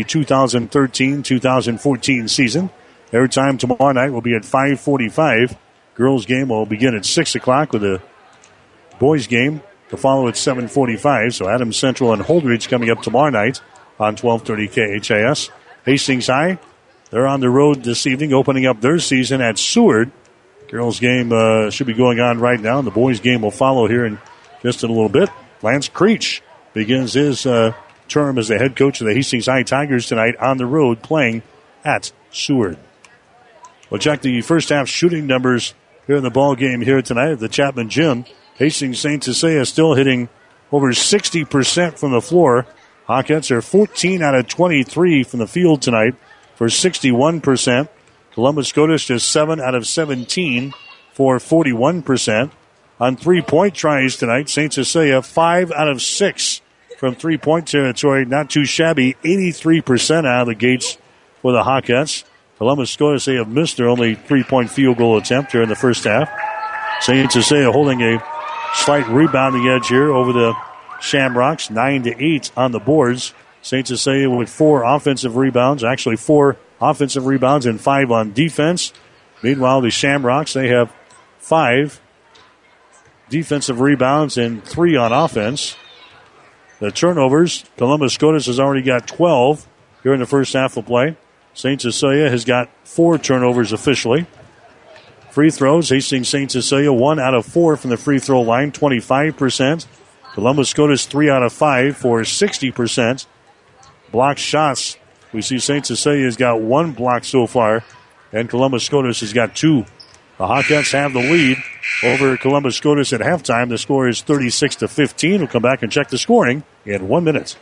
2013-2014 season. Airtime tomorrow night will be at 5:45. Girls game will begin at 6 o'clock with a boys game to follow at 7:45. So Adams Central and Holdridge coming up tomorrow night on 1230 KHAS. Hastings High, they're on the road this evening, opening up their season at Seward. Girls game should be going on right now, and the boys game will follow here in just a little bit. Lance Creech begins his term as the head coach of the Hastings High Tigers tonight on the road playing at Seward. We'll check the first half shooting numbers here in the ball game here tonight at the Chapman Gym. Hastings St. Cecilia still hitting over 60% from the floor. Hawkettes are 14 out of 23 from the field tonight for 61%. Columbus Scotus just 7 out of 17 for 41%. On three-point tries tonight, St. Cecilia 5 out of 6 from three-point territory. Not too shabby, 83% out of the gates for the Hawkettes. Columbus Scotus, they have missed their only three-point field goal attempt here in the first half. St. Cecilia holding a slight rebounding edge here over the Shamrocks, 9-8 on the boards. St. Cecilia with 4 offensive rebounds, actually 4 offensive rebounds and 5 on defense. Meanwhile, the Shamrocks, they have 5 defensive rebounds and 3 on offense. The turnovers, Columbus Scotus has already got 12 here in the first half of play. St. Cecilia has got 4 turnovers officially. Free throws, Hastings St. Cecilia 1 out of 4 from the free throw line, 25%. Columbus Scotus 3 out of 5 for 60%. Block shots, we see St. Cecilia has got 1 block so far, and Columbus Scotus has got 2. The Hawkettes have the lead over Columbus Scotus at halftime. The score is 36-15. We'll come back and check the scoring in 1 minute.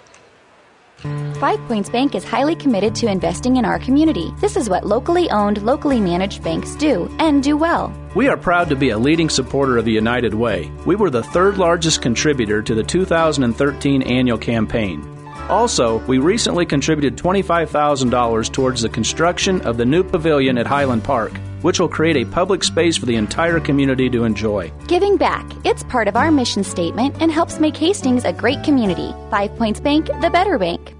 5 Points Bank is highly committed to investing in our community. This is what locally owned, locally managed banks do, and do well. We are proud to be a leading supporter of the United Way. We were the 3rd largest contributor to the 2013 annual campaign. Also, we recently contributed $25,000 towards the construction of the new pavilion at Highland Park, which will create a public space for the entire community to enjoy. Giving back, it's part of our mission statement and helps make Hastings a great community. 5 Points Bank, the better bank.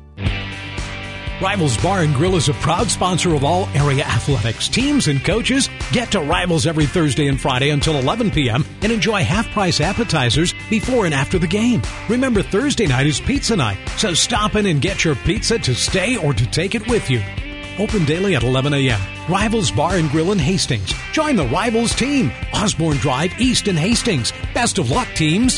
Rivals Bar and Grill is a proud sponsor of all area athletics. Teams and coaches get to Rivals every Thursday and Friday until 11 p.m. and enjoy half-price appetizers before and after the game. Remember, Thursday night is pizza night, so stop in and get your pizza to stay or to take it with you. Open daily at 11 a.m. Rivals Bar and Grill in Hastings. Join the Rivals team. Osborne Drive East in Hastings. Best of luck, teams.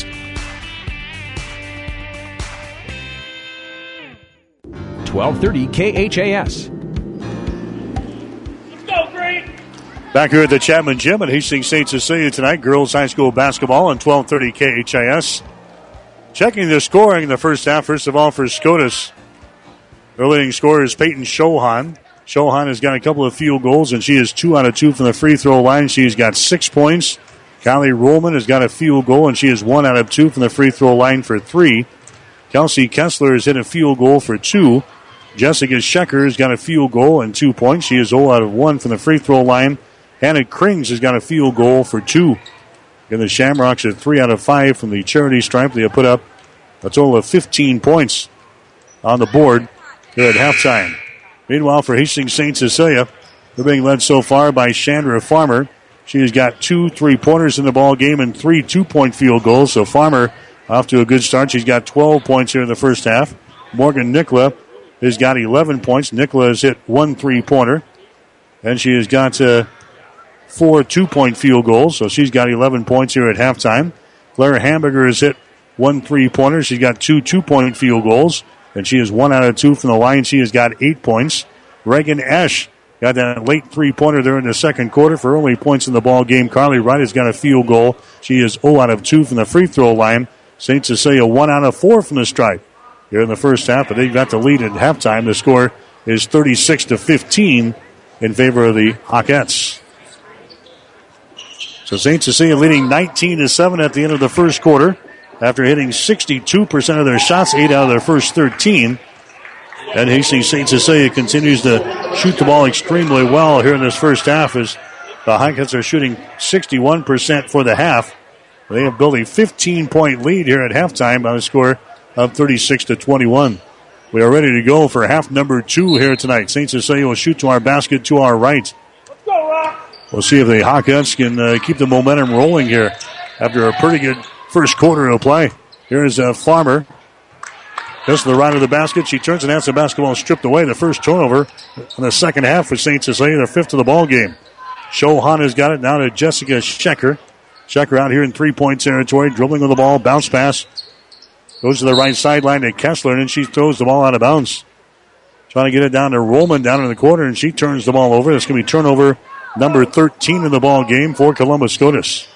1230 KHAS. Let's go, Green! Back here at the Chapman Gym at Hastings St. Cecilia tonight. Girls High School basketball on 1230 KHAS. Checking the scoring in the first half. First of all, for SCOTUS. Their leading scorer is Peyton Shohan. Shohan has got a couple of field goals, and she is 2 out of 2 from the free throw line. She's got 6 points. Kylie Rollman has got a field goal, and she is 1 out of 2 from the free throw line for 3. Kelsey Kessler has hit a field goal for 2. Jessica Schecker has got a field goal and 2 points. She is 0 out of 1 from the free throw line. Hannah Krings has got a field goal for 2. And the Shamrocks are 3 out of 5 from the charity stripe. They have put up a total of 15 points on the board here at halftime. Meanwhile, for Hastings St. Cecilia, they're being led so far by Chandra Farmer. She has got 2 3-pointers in the ball game and 3 2-point field goals. So Farmer off to a good start. She's got 12 points here in the first half. Morgan Nicola has got 11 points. Nicola has hit 1 3-pointer. And she has got 4 2-point field goals. So she's got 11 points here at halftime. Claire Hamburger has hit 1 3-pointer. She's got 2 2-point field goals. And she is 1 out of 2 from the line. She has got 8 points. Reagan Esch got that late 3-pointer there in the second quarter for early points in the ball game. Carly Wright has got a field goal. She is 0 out of 2 from the free throw line. St. Cecilia 1 out of 4 from the stripe here in the first half, but they've got the lead at halftime. The score is 36-15 in favor of the Hawkettes. So St. Cecilia leading 19-7 at the end of the first quarter after hitting 62% of their shots, 8 out of their first 13. And Hastings St. Cecilia continues to shoot the ball extremely well here in this first half as The Hawkins are shooting 61% for the half. They have built a 15-point lead here at halftime by a score of 36-21. We are ready to go for half number 2 here tonight. St. Cecilia will shoot to our basket to our right. We'll see if the Hawkins can keep the momentum rolling here after a pretty good first quarter of play. Here is Farmer. Just to the right of the basket. She turns and has the basketball stripped away. The first turnover in the second half for St. Cecilia, their 5th of the ball game. Shohan has got it now to Jessica Schecker. Schecker out here in 3-point territory, dribbling with the ball, bounce pass. Goes to the right sideline to Kessler, and then she throws the ball out of bounds. Trying to get it down to Rollman down in the corner, and she turns the ball over. That's going to be turnover number 13 in the ball game for Columbus SCOTUS.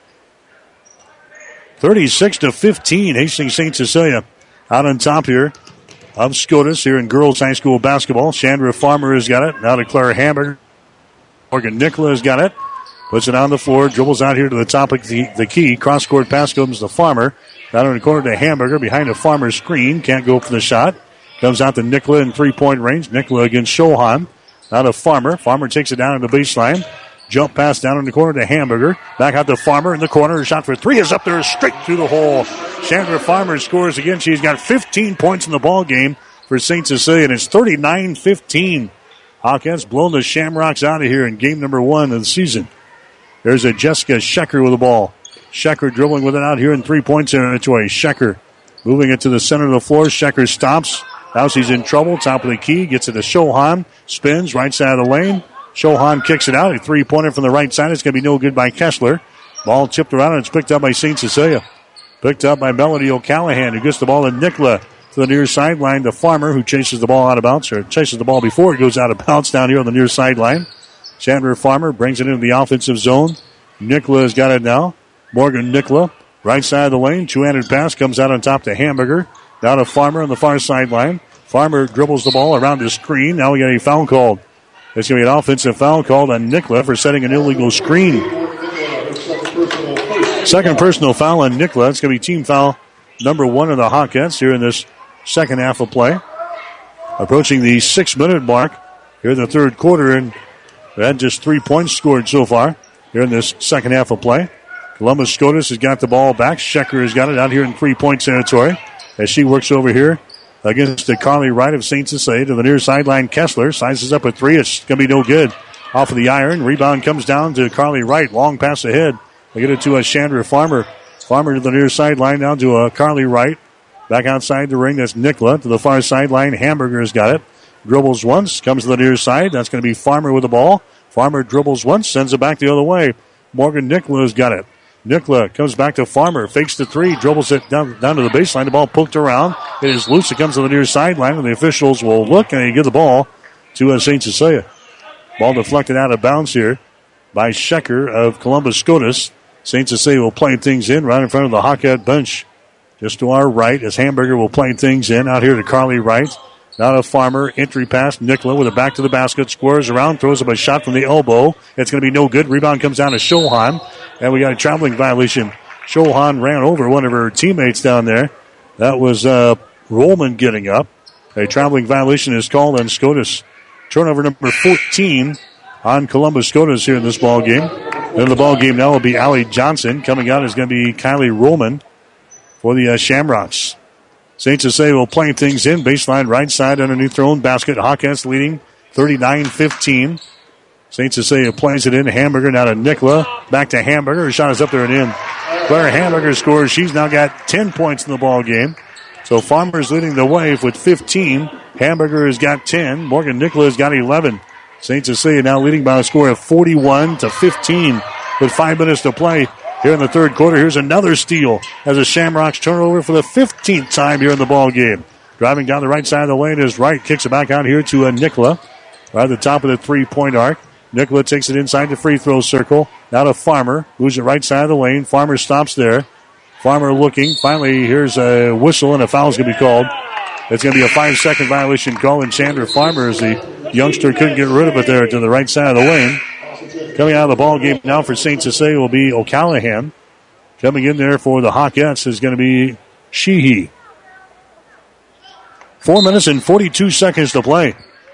36-15, Hastings St. Cecilia out on top here of SCOTUS here in girls high school basketball. Chandra Farmer has got it. Now to Claire Hamburger. Morgan Nicola has got it. Puts it on the floor. Dribbles out here to the top of the key. Cross-court pass comes to Farmer. Down in the corner to Hamburger behind a Farmer screen. Can't go for the shot. Comes out to Nicola in 3-point range. Nicola against Shohan. Now to Farmer. Farmer takes it down to the baseline. Jump pass down in the corner to Hamburger. Back out to Farmer in the corner. Her shot for 3 is up there straight through the hole. Chandra Farmer scores again. She's got 15 points in the ball game for St. Cecilia, and it's 39-15. Hawkins blown the Shamrocks out of here in game number 1 of the season. There's a Jessica Schecker with the ball. Schecker dribbling with it out here in 3-point territory. Schecker moving it to the center of the floor. Schecker stops. Now she's in trouble. Top of the key. Gets it to Shohan. Spins right side of the lane. Shohan kicks it out. A 3-pointer from the right side. It's going to be no good by Kessler. Ball tipped around and it's picked up by St. Cecilia. Picked up by Melody O'Callahan, who gets the ball to Nicola to the near sideline to Farmer, who chases the ball out of bounds, or chases the ball before it goes out of bounds down here on the near sideline. Chandler Farmer brings it into the offensive zone. Nicola has got it now. Morgan Nicola, right side of the lane. Two-handed pass comes out on top to Hamburger. Down to Farmer on the far sideline. Farmer dribbles the ball around the screen. Now we got a foul called. There's going to be an offensive foul called on Nicola for setting an illegal screen. Second personal foul on Nicola. It's going to be team foul number 1 of the Hawkettes here in this second half of play. Approaching the 6-minute mark here in the third quarter, and we had just 3 points scored so far here in this second half of play. Columbus SCOTUS has got the ball back. Schecker has got it out here in 3-point territory as she works over here against the Carly Wright of St. Cecilia to the near sideline. Kessler sizes up a 3. It's going to be no good. Off of the iron. Rebound comes down to Carly Wright. Long pass ahead. They get it to Chandra Farmer. Farmer to the near sideline down to Carly Wright. Back outside the ring. That's Nicola to the far sideline. Hamburger has got it. Dribbles once. Comes to the near side. That's going to be Farmer with the ball. Farmer dribbles once. Sends it back the other way. Morgan Nicola has got it. Nicola comes back to Farmer. Fakes the 3. Dribbles it down to the baseline. The ball poked around. It is loose. It comes to the near sideline. And the officials will look and they give the ball to St. Cecilia. Ball deflected out of bounds here by Schecker of Columbus SCOTUS. St. Cecilia will play things in right in front of the Hawkette bench. Just to our right as Hamburger will play things in out here to Carly Wright. Now to Farmer. Entry pass. Nicola with it back to the basket. Squares around. Throws up a shot from the elbow. It's going to be no good. Rebound comes down to Shohan. And we got a traveling violation. Shohan ran over one of her teammates down there. That was Rollman getting up. A traveling violation is called on SCOTUS. Turnover number 14 on Columbus SCOTUS here in this ball game. In the ball game now will be Allie Johnson. Coming out is going to be Kylie Rollman for the Shamrocks. St. Cecilia will play things in. Baseline right side underneath their own basket. Hawkins leading 39-15. St. Cecilia plays it in. Hamburger now to Nicola. Back to Hamburger. Her shot is up there and in. Claire Hamburger scores. She's now got 10 points in the ball game. So Farmer's leading the way with 15. Hamburger has got 10. Morgan Nicola has got 11. St. Cecilia now leading by a score of 41-15 with 5 minutes to play here in the third quarter. Here's another steal as a Shamrocks turnover for the 15th time here in the ball game. Driving down the right side of the lane is Wright. Kicks it back out here to Nicola. Right at the top of the 3-point arc. Nicola takes it inside the free throw circle. Now to Farmer. Moves it right side of the lane. Farmer stops there. Farmer looking. Finally, here's a whistle and a foul is going to be called. It's going to be a 5-second violation call, and Chandler Farmer, as the youngster couldn't get rid of it there to the right side of the lane. Coming out of the ball game now for St. Cecilia will be O'Callahan. Coming in there for the Hawkettes is going to be Sheehy. 4 minutes and 42 seconds to play.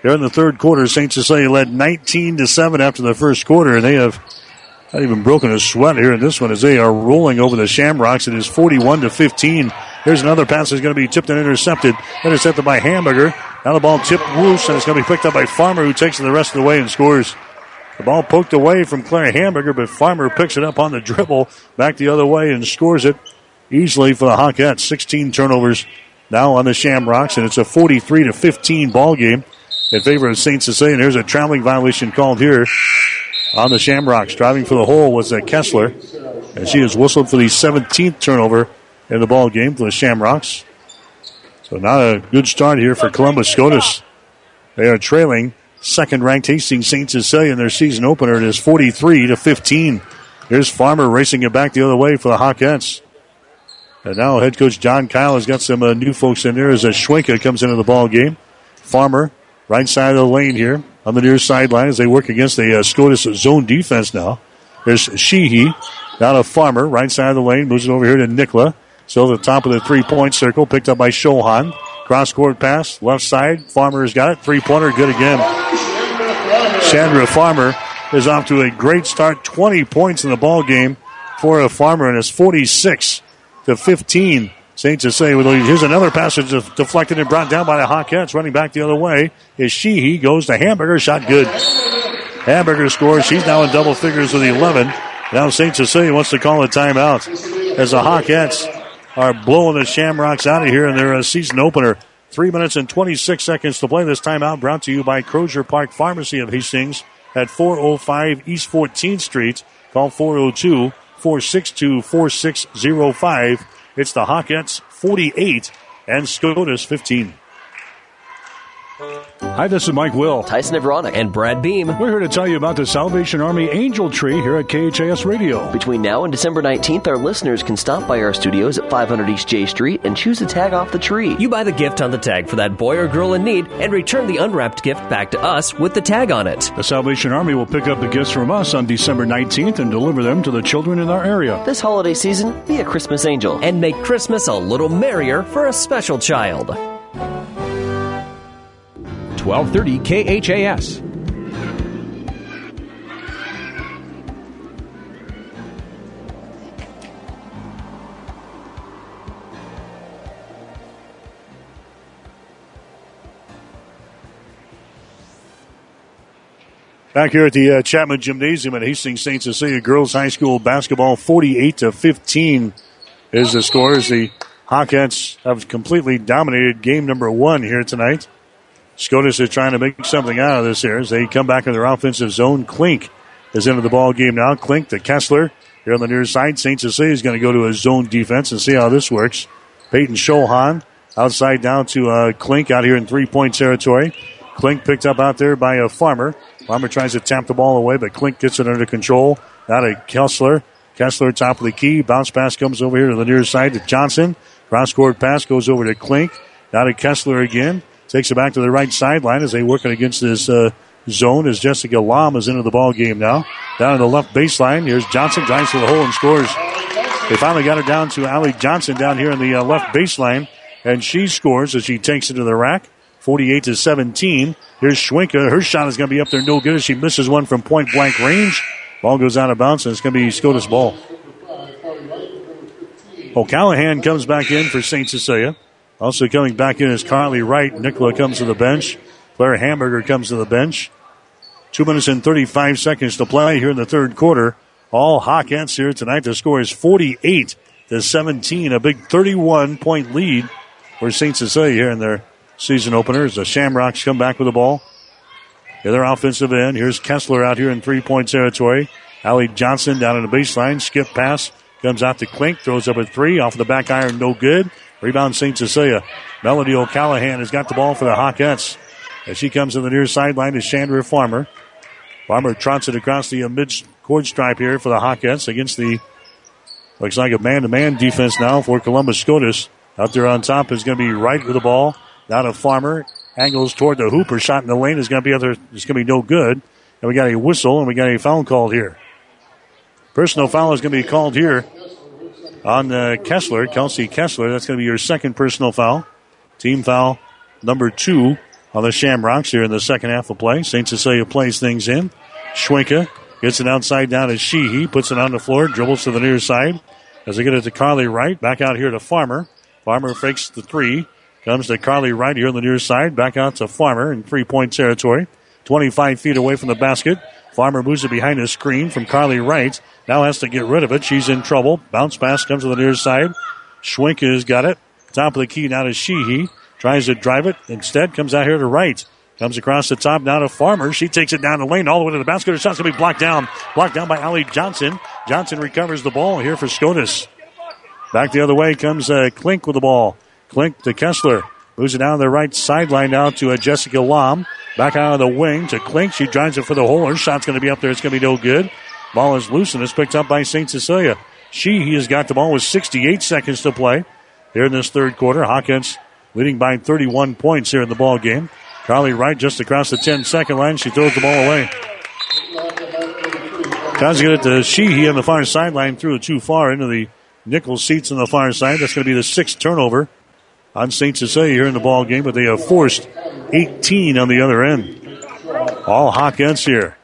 Here in the third quarter, St. Cecilia led 19-7 after the first quarter, and they have not even broken a sweat here in this one as they are rolling over the Shamrocks. It is 41-15. Here's another pass that's going to be tipped and intercepted. Intercepted by Hamburger. Now the ball tipped loose, and it's going to be picked up by Farmer, who takes it the rest of the way and scores. The ball poked away from Claire Hamburger, but Farmer picks it up on the dribble back the other way and scores it easily for the Hawkettes. 16 turnovers now on the Shamrocks, and it's a 43-15 ball game in favor of St. Cecilia. And here's a traveling violation called here on the Shamrocks. Driving for the hole was Kessler, and she has whistled for the 17th turnover in the ball game for the Shamrocks. So not a good start here for Columbus SCOTUS. They are trailing second-ranked Hastings St. Cecilia in their season opener. It is 43-15. Here's Farmer racing it back the other way for the Hawkettes. And now head coach John Kyle has got some new folks in there as Schwenka comes into the ball game. Farmer, right side of the lane here on the near sideline as they work against the SCOTUS zone defense now. There's Sheehy down to Farmer, right side of the lane, moves it over here to Nicola. So the top of the three-point circle, picked up by Shohan. Cross-court pass, left side. Farmer has got it. Three-pointer, good again. Chandra Farmer is off to a great start. 20 points in the ball game for a Farmer, and it's 46-15. St. Cecilia with the lead. Here's another passage deflected and brought down by the Hawkettes. Running back the other way is Sheehy. Goes to Hamburger. Shot good. Hamburger scores. She's now in double figures with 11. Now St. Cecilia wants to call a timeout as the Hawkettes are blowing the Shamrocks out of here in their season opener. 3 minutes and 26 seconds to play. This timeout brought to you by Crozier Park Pharmacy of Hastings at 405 East 14th Street. Call 402-462-4605. It's the Hawkettes 48 and SCOTUS 15. Hi, this is Mike Will, Tyson Everonic, and Brad Beam. We're here to tell you about the Salvation Army Angel Tree here at KHAS Radio. Between now and December 19th, our listeners can stop by our studios at 500 East J Street and choose a tag off the tree. You buy the gift on the tag for that boy or girl in need and return the unwrapped gift back to us with the tag on it. The Salvation Army will pick up the gifts from us on December 19th and deliver them to the children in our area. This holiday season, be a Christmas angel and make Christmas a little merrier for a special child. 1230 KHAS. Back here at the Chapman Gymnasium at Hastings St. Cecilia Girls High School basketball, 48-15 is the score as the Hawkettes have completely dominated game number 1 here tonight. SCOTUS is trying to make something out of this here as they come back in their offensive zone. Klink is into the ball game now. Klink to Kessler here on the near side. St. Cecilia is going to go to a zone defense and see how this works. Peyton Shohan outside down to Klink out here in three-point territory. Klink picked up out there by Farmer. Farmer tries to tap the ball away, but Klink gets it under control. Now to Kessler. Kessler top of the key. Bounce pass comes over here to the near side to Johnson. Cross-court pass goes over to Klink. Now to Kessler again. Takes it back to the right sideline as they work against this zone as Jessica Lam is into the ball game now. Down to the left baseline. Here's Johnson. Drives to the hole and scores. They finally got it down to Allie Johnson down here in the left baseline. And she scores as she takes it to the rack. 48-17. Here's Schwenka. Her shot is going to be up there no good as she misses one from point-blank range. Ball goes out of bounds, and it's going to be SCOTUS ball. O'Callahan comes back in for St. Cecilia. Also coming back in is Carly Wright. Nicola comes to the bench. Claire Hamburger comes to the bench. 2 minutes and 35 seconds to play here in the third quarter. All Hawkettes here tonight. The score is 48-17. A big 31-point lead for St. Cecilia here in their season openers. The Shamrocks come back with the ball. The other offensive end. Here's Kessler out here in three-point territory. Allie Johnson down in the baseline. Skip pass. Comes out to Klink. Throws up a three. Off the back iron. No good. Rebound St. Cecilia. Melody O'Callahan has got the ball for the Hawkettes. As she comes to the near sideline is Chandra Farmer. Farmer trots it across the mid-court stripe here for the Hawkettes against the, looks like a man-to-man defense now for Columbus SCOTUS. Out there on top is going to be Wright with the ball. Now to Farmer. Angles toward the hoop. Her shot in the lane is going to be it's going to be no good. And we got a whistle and we got a foul called here. Personal foul is going to be called here on Kessler, Kelsey Kessler. That's going to be your second personal foul. Team foul number 2 on the Shamrocks here in the second half of play. St. Cecilia plays things in. Schwenke gets it outside down to Sheehy, puts it on the floor, dribbles to the near side. As they get it to Carly Wright, back out here to Farmer. Farmer fakes the three. Comes to Carly Wright here on the near side. Back out to Farmer in 3-point territory. 25 feet away from the basket. Farmer moves it behind the screen from Carly Wright. Now has to get rid of it. She's in trouble. Bounce pass comes to the near side. Schwenke has got it. Top of the key now to Sheehy. Tries to drive it. Instead comes out here to Wright. Comes across the top now to Farmer. She takes it down the lane all the way to the basket. Her shot's going to be blocked down. Blocked down by Allie Johnson. Johnson recovers the ball here for Scotus. Back the other way comes Klink with the ball. Klink to Kessler. Moves it down the right sideline now to Jessica Lom. Back out of the wing to Klink. She drives it for the hole. Her shot's going to be up there. It's going to be no good. Ball is loose and is picked up by St. Cecilia. He has got the ball with 68 seconds to play here in this third quarter. Hawkins leading by 31 points here in the ball game. Carly Wright just across the 10-second line. She throws the ball away. Tries to get it to Sheehy on the far sideline. Threw it too far into the nickel seats on the far side. That's going to be the sixth turnover on St. Cecilia here in the ball game, but they have forced 18 on the other end. All Hawkins here.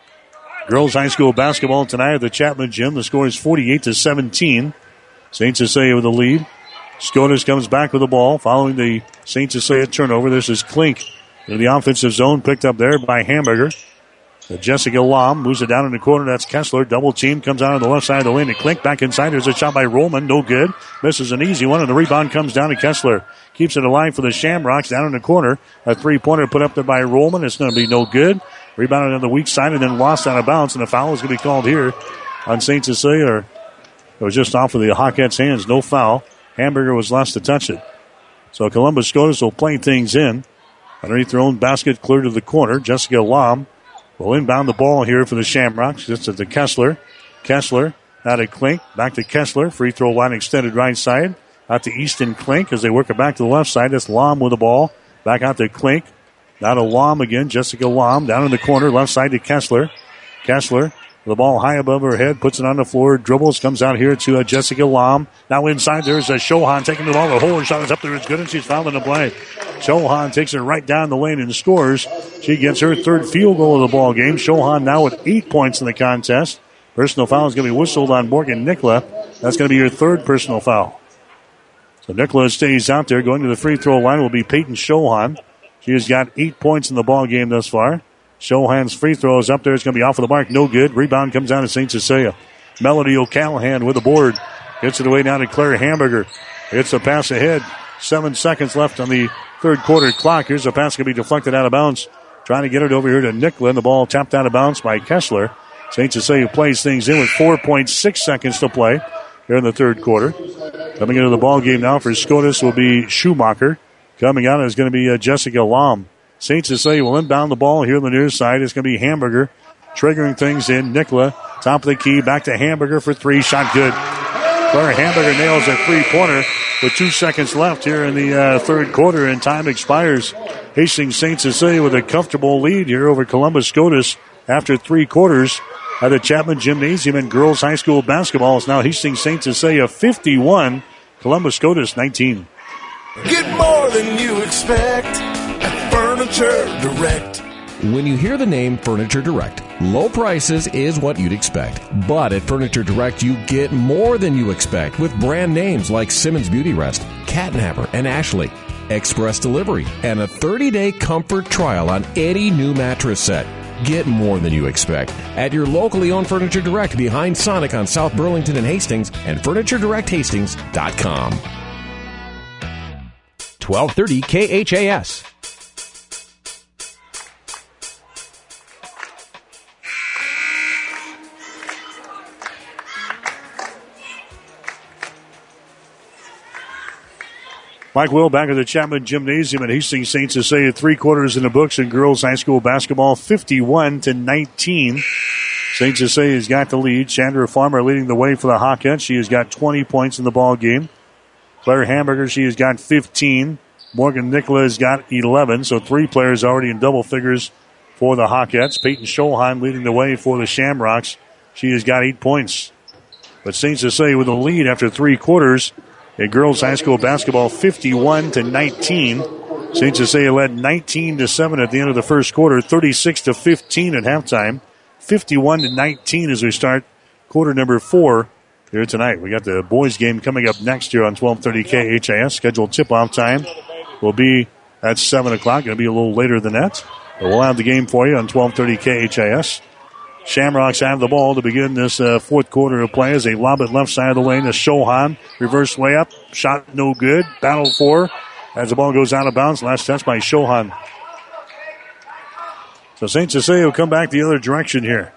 Girls high school basketball tonight at the Chapman Gym. The score is 48-17. St. Cecilia with the lead. Scotus comes back with the ball following the St. Cecilia turnover. This is Klink in the offensive zone, picked up there by Hamburger. Jessica Lom moves it down in the corner. That's Kessler. Double team comes out on the left side of the lane to Klink. Back inside. There's a shot by Rollman. No good. Misses an easy one, and the rebound comes down to Kessler. Keeps it alive for the Shamrocks down in the corner. A three-pointer put up there by Rollman. It's going to be no good. Rebounded on the weak side and then lost out of bounds, and a foul is going to be called here on St. Cecilia. It was just off of the Hawkettes' hands. No foul. Hamburger was last to touch it. So Columbus Scotus will play things in. Underneath their own basket, clear to the corner. Jessica Lom will inbound the ball here for the Shamrocks. Just to Kessler. Kessler out to Klink. Back to Kessler. Free throw line extended right side. Out to Easton Klink as they work it back to the left side. That's Lom with the ball. Back out to Klink. Now to Lom again. Jessica Lom down in the corner. Left side to Kessler. Kessler. The ball high above her head, puts it on the floor, dribbles, comes out here to Jessica Lom. Now inside there's Shohan taking the ball. The hole shot is up there. It's good, and she's fouling the play. Shohan takes it right down the lane and scores. She gets her third field goal of the ball game. Shohan now with 8 points in the contest. Personal foul is going to be whistled on Morgan Nicola. That's going to be your third personal foul. So Nicola stays out there. Going to the free throw line will be Peyton Shohan. She has got 8 points in the ball game thus far. Shohan's free throw is up there. It's going to be off of the mark. No good. Rebound comes down to St. Cecilia. Melody O'Callahan with the board. Gets it away now to Claire Hamburger. It's a pass ahead. 7 seconds left on the third quarter clock. Here's a pass going to be deflected out of bounds. Trying to get it over here to Nicola. The ball tapped out of bounds by Kessler. St. Cecilia plays things in with 4.6 seconds to play here in the third quarter. Coming into the ball game now for Scotus will be Schumacher. Coming out is going to be Jessica Lom. St. Cecilia will inbound the ball here on the near side. It's going to be Hamburger triggering things in. Nicola, top of the key, back to Hamburger for three. Shot good. Claire Hamburger nails a three-pointer with 2 seconds left here in the third quarter, and time expires. Hastings St. Cecilia with a comfortable lead here over Columbus Scotus after 3 quarters at the Chapman Gymnasium in girls high school basketball. It's now Hastings St. Cecilia 51, Columbus Scotus 19. Get more than you expect at Furniture Direct. When you hear the name Furniture Direct, low prices is what you'd expect. But at Furniture Direct, you get more than you expect with brand names like Simmons Beauty Rest, Catnapper, and Ashley. Express delivery, and a 30-day comfort trial on any new mattress set. Get more than you expect at your locally owned Furniture Direct behind Sonic on South Burlington and Hastings and FurnitureDirectHastings.com. 1230 KHAS. Mike Will back at the Chapman Gymnasium at Hastings St. Cecilia. 3 quarters in the books in girls high school basketball, 51-19. St. Cecilia's got the lead. Chandra Farmer leading the way for the Hawkettes. She has got 20 points in the ball game. Claire Hamburger, she has got 15. Morgan Nicola has got 11. So 3 players already in double figures for the Hawkettes. Peyton Scholheim leading the way for the Shamrocks. She has got 8 points. But St. Cecilia with the lead after 3 quarters in girls high school basketball, 51-19. St. Cecilia led 19-7 at the end of the first quarter, 36-15 at halftime, 51-19 as we start quarter number 4 here tonight. We got the boys game coming up next year on 1230 KHIS. Scheduled tip-off time will be at 7 o'clock. Going to be a little later than that. But we'll have the game for you on 1230 KHIS. Shamrocks have the ball to begin this fourth quarter of play as they lob it left side of the lane to Shohan. Reverse layup. Shot no good. Battle for as the ball goes out of bounds. Last touch by Shohan. So St. Cecilia will come back the other direction here.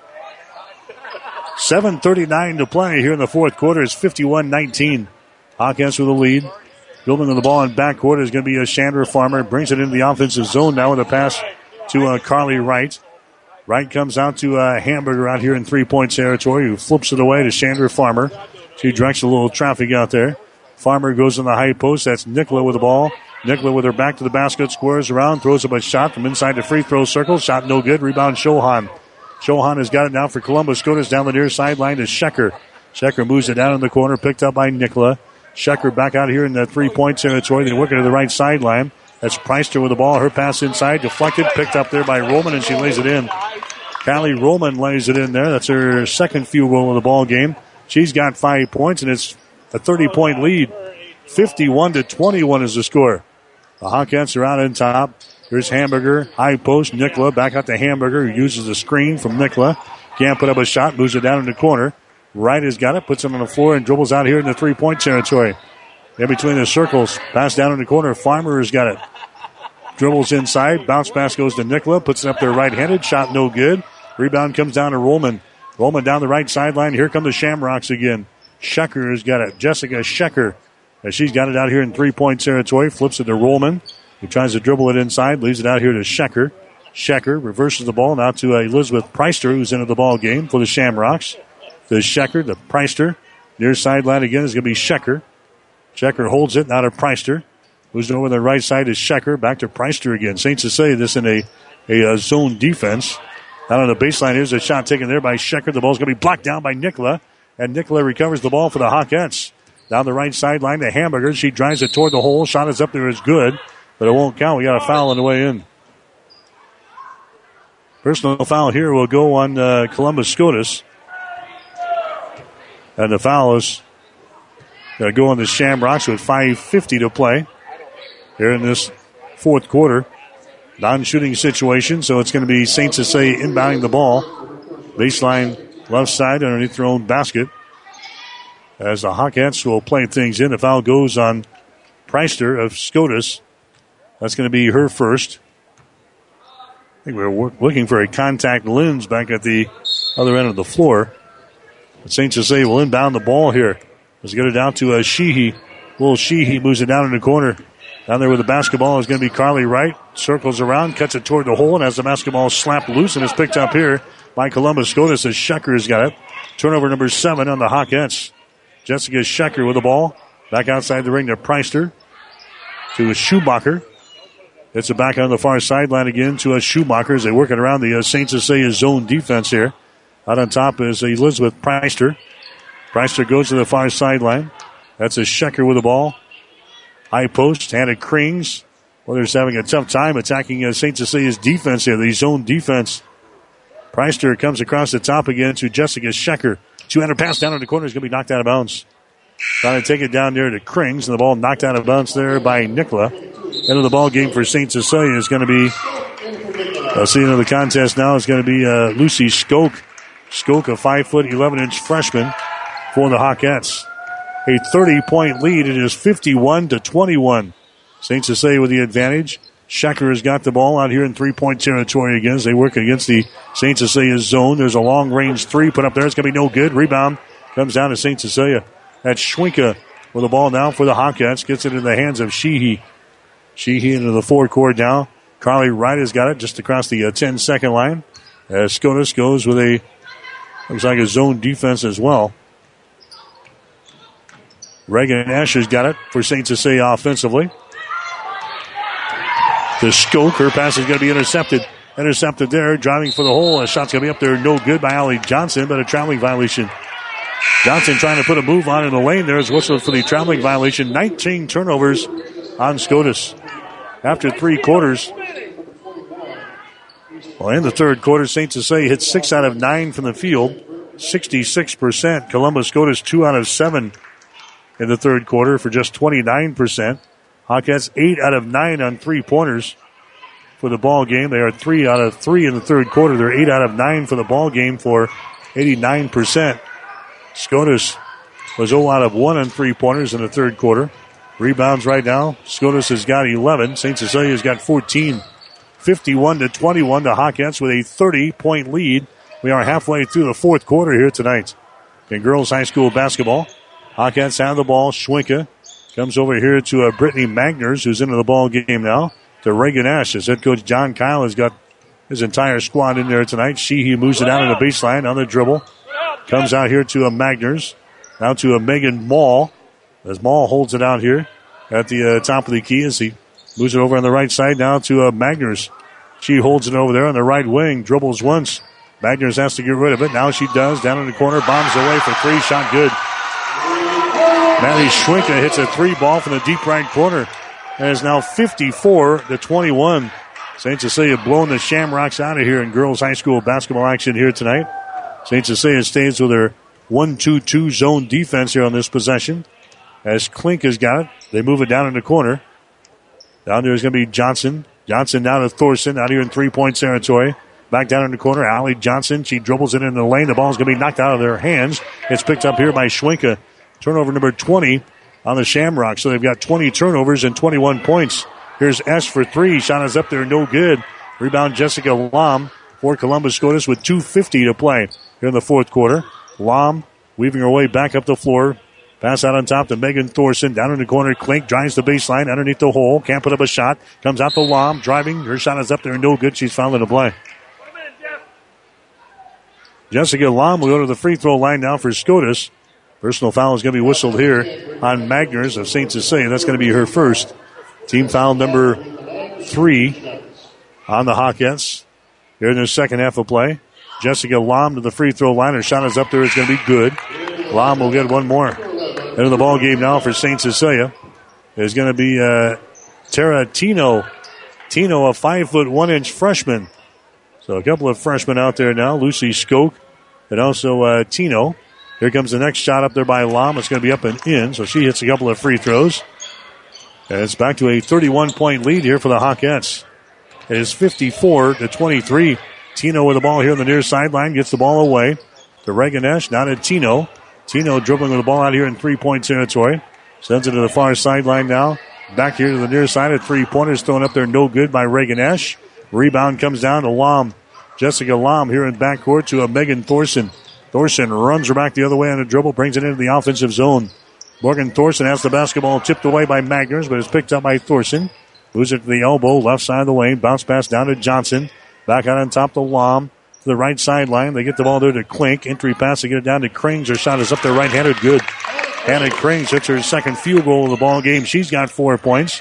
7:39 to play here in the fourth quarter. It's 51-19. Hawkins with the lead. Building on the ball in backcourt is going to be a Chandra Farmer. Brings it into the offensive zone now with a pass to Carly Wright. Wright comes out to Hamburger out here in three-point territory, who flips it away to Chandra Farmer. She directs a little traffic out there. Farmer goes in the high post. That's Nicola with the ball. Nicola with her back to the basket, squares around, throws up a shot from inside the free throw circle. Shot no good. Rebound Shohan. Shohan has got it now for Columbus. Scotus down the near sideline to Schecker. Schecker moves it down in the corner, picked up by Nicola. Schecker back out here in the three-point territory. They work it to the right sideline. That's Preister with the ball. Her pass inside, deflected, picked up there by Roman, and she lays it in. Callie Roman lays it in there. That's her second field goal of the ball game. She's got 5 points, and it's a 30-point lead. 51-21 is the score. The Hawkettes are out on top. Here's Hamburger, high post. Nicola back out to Hamburger, who uses a screen from Nicola. Can't put up a shot, moves it down in the corner. Wright has got it, puts it on the floor, and dribbles out here in the three-point territory. In between the circles, pass down in the corner. Farmer has got it. Dribbles inside. Bounce pass goes to Nicola. Puts it up there right-handed. Shot no good. Rebound comes down to Roman. Roman down the right sideline. Here come the Shamrocks again. Schecker has got it. Jessica Schecker. As she's got it out here in three-point territory. Flips it to Roman. He tries to dribble it inside. Leaves it out here to Schecker. Schecker reverses the ball now to Elizabeth Preister, who's into the ball game for the Shamrocks. To Schecker, to Preister. Near sideline again is going to be Schecker. Schecker holds it now to Preister. Moves it over the right side to Schecker. Back to Preister again. St. Cecilia this in a zone defense. Out on the baseline, here's a shot taken there by Schecker. The ball's going to be blocked down by Nicola. And Nicola recovers the ball for the Hawkettes. Down the right sideline to Hamburger. She drives it toward the hole. Shot is up there is good. But it won't count. We got a foul on the way in. Personal foul here will go on Columbus Scotus. And the foul is going to go on the Shamrocks with 5:50 to play here in this fourth quarter. Non-shooting situation, so it's going to be St. Cecilia inbounding the ball. Baseline left side underneath their own basket. As the Hawkettes will play things in. The foul goes on Preister of Scotus. That's going to be her first. I think we're looking for a contact lens back at the other end of the floor. But St. Cecilia will inbound the ball here. Let's get it down to Sheehy. Little Sheehy moves it down in the corner. Down there with the basketball is going to be Carly Wright. Circles around, cuts it toward the hole, and has the basketball slapped loose and is picked up here by Columbus Scotus as Schecker has got it. Turnover number 7 on the Hawkettes. Jessica Schecker with the ball. Back outside the ring to Preister. To Schumacher. It's it back on the far sideline again to Schumacher as they work it around the St. Cecilia zone defense here. Out on top is Elizabeth Preister. Preister goes to the far sideline. That's a Schecker with the ball. High post, Hannah Krings. Weather's having a tough time attacking St. Cecilia's defense here, the zone defense. Preister comes across the top again to Jessica Schecker. 200 pass down in the corner is going to be knocked out of bounds. Trying to take it down there to Krings, and the ball knocked out of bounds there by Nicola. End of the ball game for St. Cecilia is going to be, the end of the contest now is going to be Lucy Skoke. Skoke, a 5'11" freshman for the Hawkettes. A 30-point lead. It is 51-21. St. Cecilia with the advantage. Schecker has got the ball out here in three-point territory again as they work against the St. Cecilia zone. There's a long-range three put up there. It's going to be no good. Rebound comes down to St. Cecilia. That's Schwinka with the ball now for the Hawkettes. Gets it in the hands of Sheehy. Sheehy into the forecourt now. Carly Wright has got it just across the 10-second line. As Scotus goes with looks like a zone defense as well. Reagan Ash has got it for St. Cecilia offensively. To Skoke. Her pass is going to be intercepted. Intercepted there. Driving for the hole. A shot's going to be up there. No good by Allie Johnson, but a traveling violation. Johnson trying to put a move on in the lane. There's whistle for the traveling violation. 19 turnovers on Scotus. after 3 quarters. Well, in the third quarter, St. Cecilia hit 6 out of 9 from the field, 66%. Columbus Scotus 2 out of 7 in the third quarter for just 29%. Hawkettes 8 out of 9 on 3-pointers for the ball game. They are 3 out of 3 in the third quarter. They're 8 out of 9 for the ball game for 89%. Scotus was 0 out of 1 on 3-pointers in the third quarter. Rebounds right now, Scotus has got 11. St. Cecilia's got 14. 51-21 to Hawkettes with a 30-point lead. We are halfway through the fourth quarter here tonight in girls high school basketball. Hawkettes have the ball. Schwenke comes over here to Brittany Magners, who's into the ball game now, to Reagan Ash. As head coach John Kyle has got his entire squad in there tonight. Sheehy moves it out on the baseline on the dribble. Comes out here to Magners. Now to Megan Mall. As Mall holds it out here at the top of the key as he moves it over on the right side now to Magners. She holds it over there on the right wing. Dribbles once. Magners has to get rid of it. Now she does. Down in the corner. Bombs away for 3. Shot good. Maddie Schwenke hits a 3 ball from the deep right corner. And it's now 54-21. St. Cecilia blowing the Shamrocks out of here in girls high school basketball action here tonight. St. Cecilia stays with their 1-2-2 zone defense here on this possession. As Klink has got it, they move it down in the corner. Down there is going to be Johnson. Johnson down to Thorson out here in 3-point territory. Back down in the corner, Allie Johnson. She dribbles it into the lane. The ball is going to be knocked out of their hands. It's picked up here by Schwenke. Turnover number 20 on the Shamrocks. So they've got 20 turnovers and 21 points. Here's S for 3. Shot is up there, no good. Rebound Jessica Lom for Columbus Scotus with 2:50 to play here in the fourth quarter. Lom weaving her way back up the floor. Pass out on top to Megan Thorson. Down in the corner, Klink drives the baseline underneath the hole. Can't put up a shot. Comes out to Lom, driving. Her shot is up there, no good. She's fouling the play. Jessica Lom will go to the free throw line now for Scotus. Personal foul is going to be whistled here on Magners of St. Cecilia. That's going to be her first. Team foul number 3 on the Hawkettes here in the second half of play. Jessica Lom to the free throw line. Her shot is up there. It's going to be good. Lom will get one more. Into the ball game now for St. Cecilia is going to be Tara Tino. Tino, a 5'1" freshman. So a couple of freshmen out there now. Lucy Skoke and also Tino. Here comes the next shot up there by Lom. It's going to be up and in, so she hits a couple of free throws. And it's back to a 31-point lead here for the Hawkettes. It is 54-23. Tino with the ball here on the near sideline. Gets the ball away to Reagan Esch. Now to Tino. Tino dribbling with the ball out here in 3-point territory. Sends it to the far sideline now. Back here to the near side of 3-pointers. Thrown up there no good by Reagan Esch. Rebound comes down to Lom. Jessica Lom here in backcourt to Megan Thorson. Thorson runs her back the other way on a dribble. Brings it into the offensive zone. Morgan Thorson has the basketball tipped away by Magners, but it's picked up by Thorson. Moves it to the elbow, left side of the lane. Bounce pass down to Johnson. Back out on top to Lom. To the right sideline. They get the ball there to Klink. Entry pass to get it down to Krings. Her shot is up there right-handed. Good. Hannah Krings hits her second field goal of the ball game. She's got 4 points.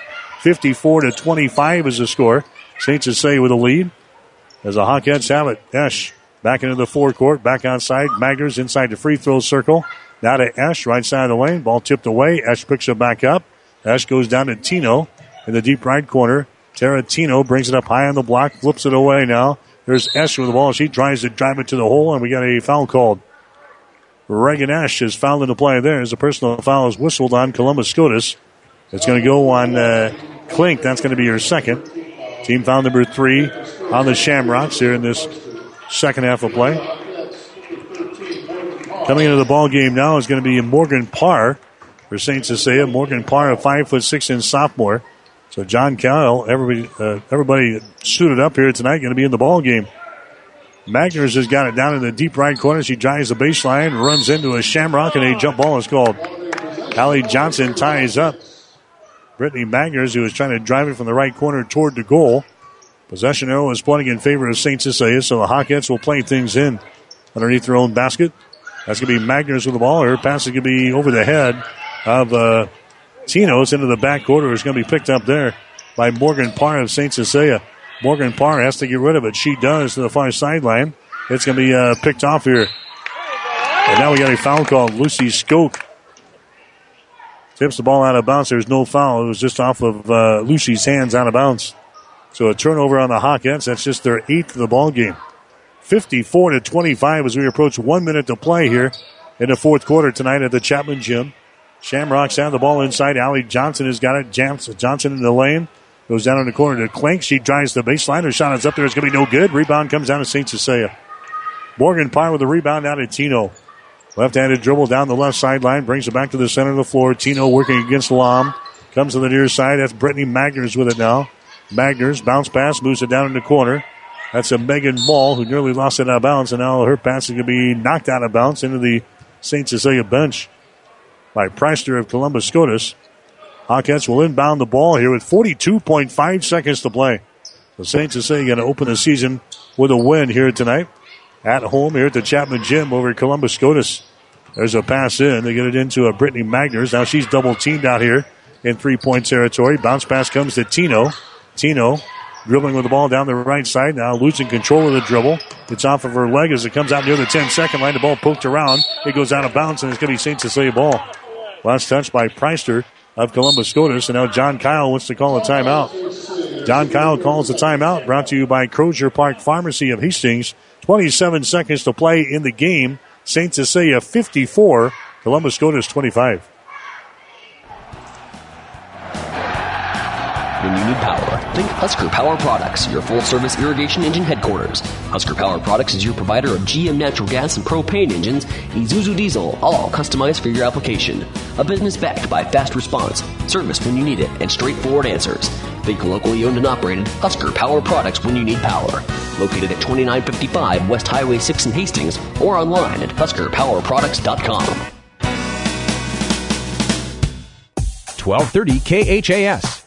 54-25 is the score. St. Cecilia with a lead. As the Hawkettes have it. Esch back into the forecourt. Back outside. Magners inside the free throw circle. Now to Esch, right side of the lane. Ball tipped away. Esch picks it back up. Esch goes down to Tino in the deep right corner. Tara Tino brings it up high on the block. Flips it away now. There's Esch with the ball. She tries to drive it to the hole, and we got a foul called. Reagan Esch is fouled into play there as a personal foul is whistled on Columbus Scotus. It's going to go on Klink. That's going to be her second. Team foul number 3 on the Shamrocks here in this second half of play. Coming into the ball game now is going to be Morgan Parr for St. Cecilia. Morgan Parr, a 5'6" sophomore. So John Kyle, everybody suited up here tonight, going to be in the ball game. Magners has got it down in the deep right corner. She drives the baseline, runs into a Shamrock, and a jump ball is called. Allie Johnson ties up Brittany Magners, who was trying to drive it from the right corner toward the goal. Possession arrow is pointing in favor of St. Cecilia, so the Hawkettes will play things in underneath their own basket. That's going to be Magners with the ball. Her pass is going to be over the head of Tino's into the backcourt. It's going to be picked up there by Morgan Parr of St. Cecilia. Morgan Parr has to get rid of it. She does to the far sideline. It's going to be picked off here. And now we got a foul called. Lucy Skoke Tips the ball out of bounds. There's no foul. It was just off of Lucie's hands out of bounds. So a turnover on the Hawkettes. That's just their 8th of the ball game. 54-25 as we approach 1 minute to play here in the fourth quarter tonight at the Chapman Gym. Shamrocks have the ball inside. Allie Johnson has got it. Johnson in the lane. Goes down in the corner to Klink. She drives the baseline. Her shot is up there. It's going to be no good. Rebound comes down to St. Cecilia. Morgan Parr with the rebound out to Tino. Left-handed dribble down the left sideline. Brings it back to the center of the floor. Tino working against Lom. Comes to the near side. That's Brittany Magners with it now. Magners, bounce pass, moves it down in the corner. That's a Megan Ball who nearly lost it out of bounds, and now her pass is going to be knocked out of bounds into the St. Cecilia bench by Preister of Columbus Scotus. Hawkettes will inbound the ball here with 42.5 seconds to play. The St. Cecilia going to open the season with a win here tonight at home here at the Chapman Gym over Columbus Scotus. There's a pass in. They get it into Brittany Magners. Now she's double-teamed out here in three-point territory. Bounce pass comes to Tino. Tino dribbling with the ball down the right side. Now losing control of the dribble. It's off of her leg as it comes out near the 10-second line. The ball poked around. It goes out of bounds, and it's going to be St. Cecilia ball. Last touch by Preister of Columbus Scotus. And now John Kyle wants to call a timeout. John Kyle calls a timeout. Brought to you by Crozier Park Pharmacy of Hastings. 27 seconds to play in the game. St. Cecilia 54. Columbus Scotus 25. When you need power, think Husker Power Products, your full-service irrigation engine headquarters. Husker Power Products is your provider of GM natural gas and propane engines, Isuzu diesel, all customized for your application. A business backed by fast response, service when you need it, and straightforward answers. Think locally owned and operated Husker Power Products when you need power. Located at 2955 West Highway 6 in Hastings, or online at HuskerPowerProducts.com. 1230 KHAS.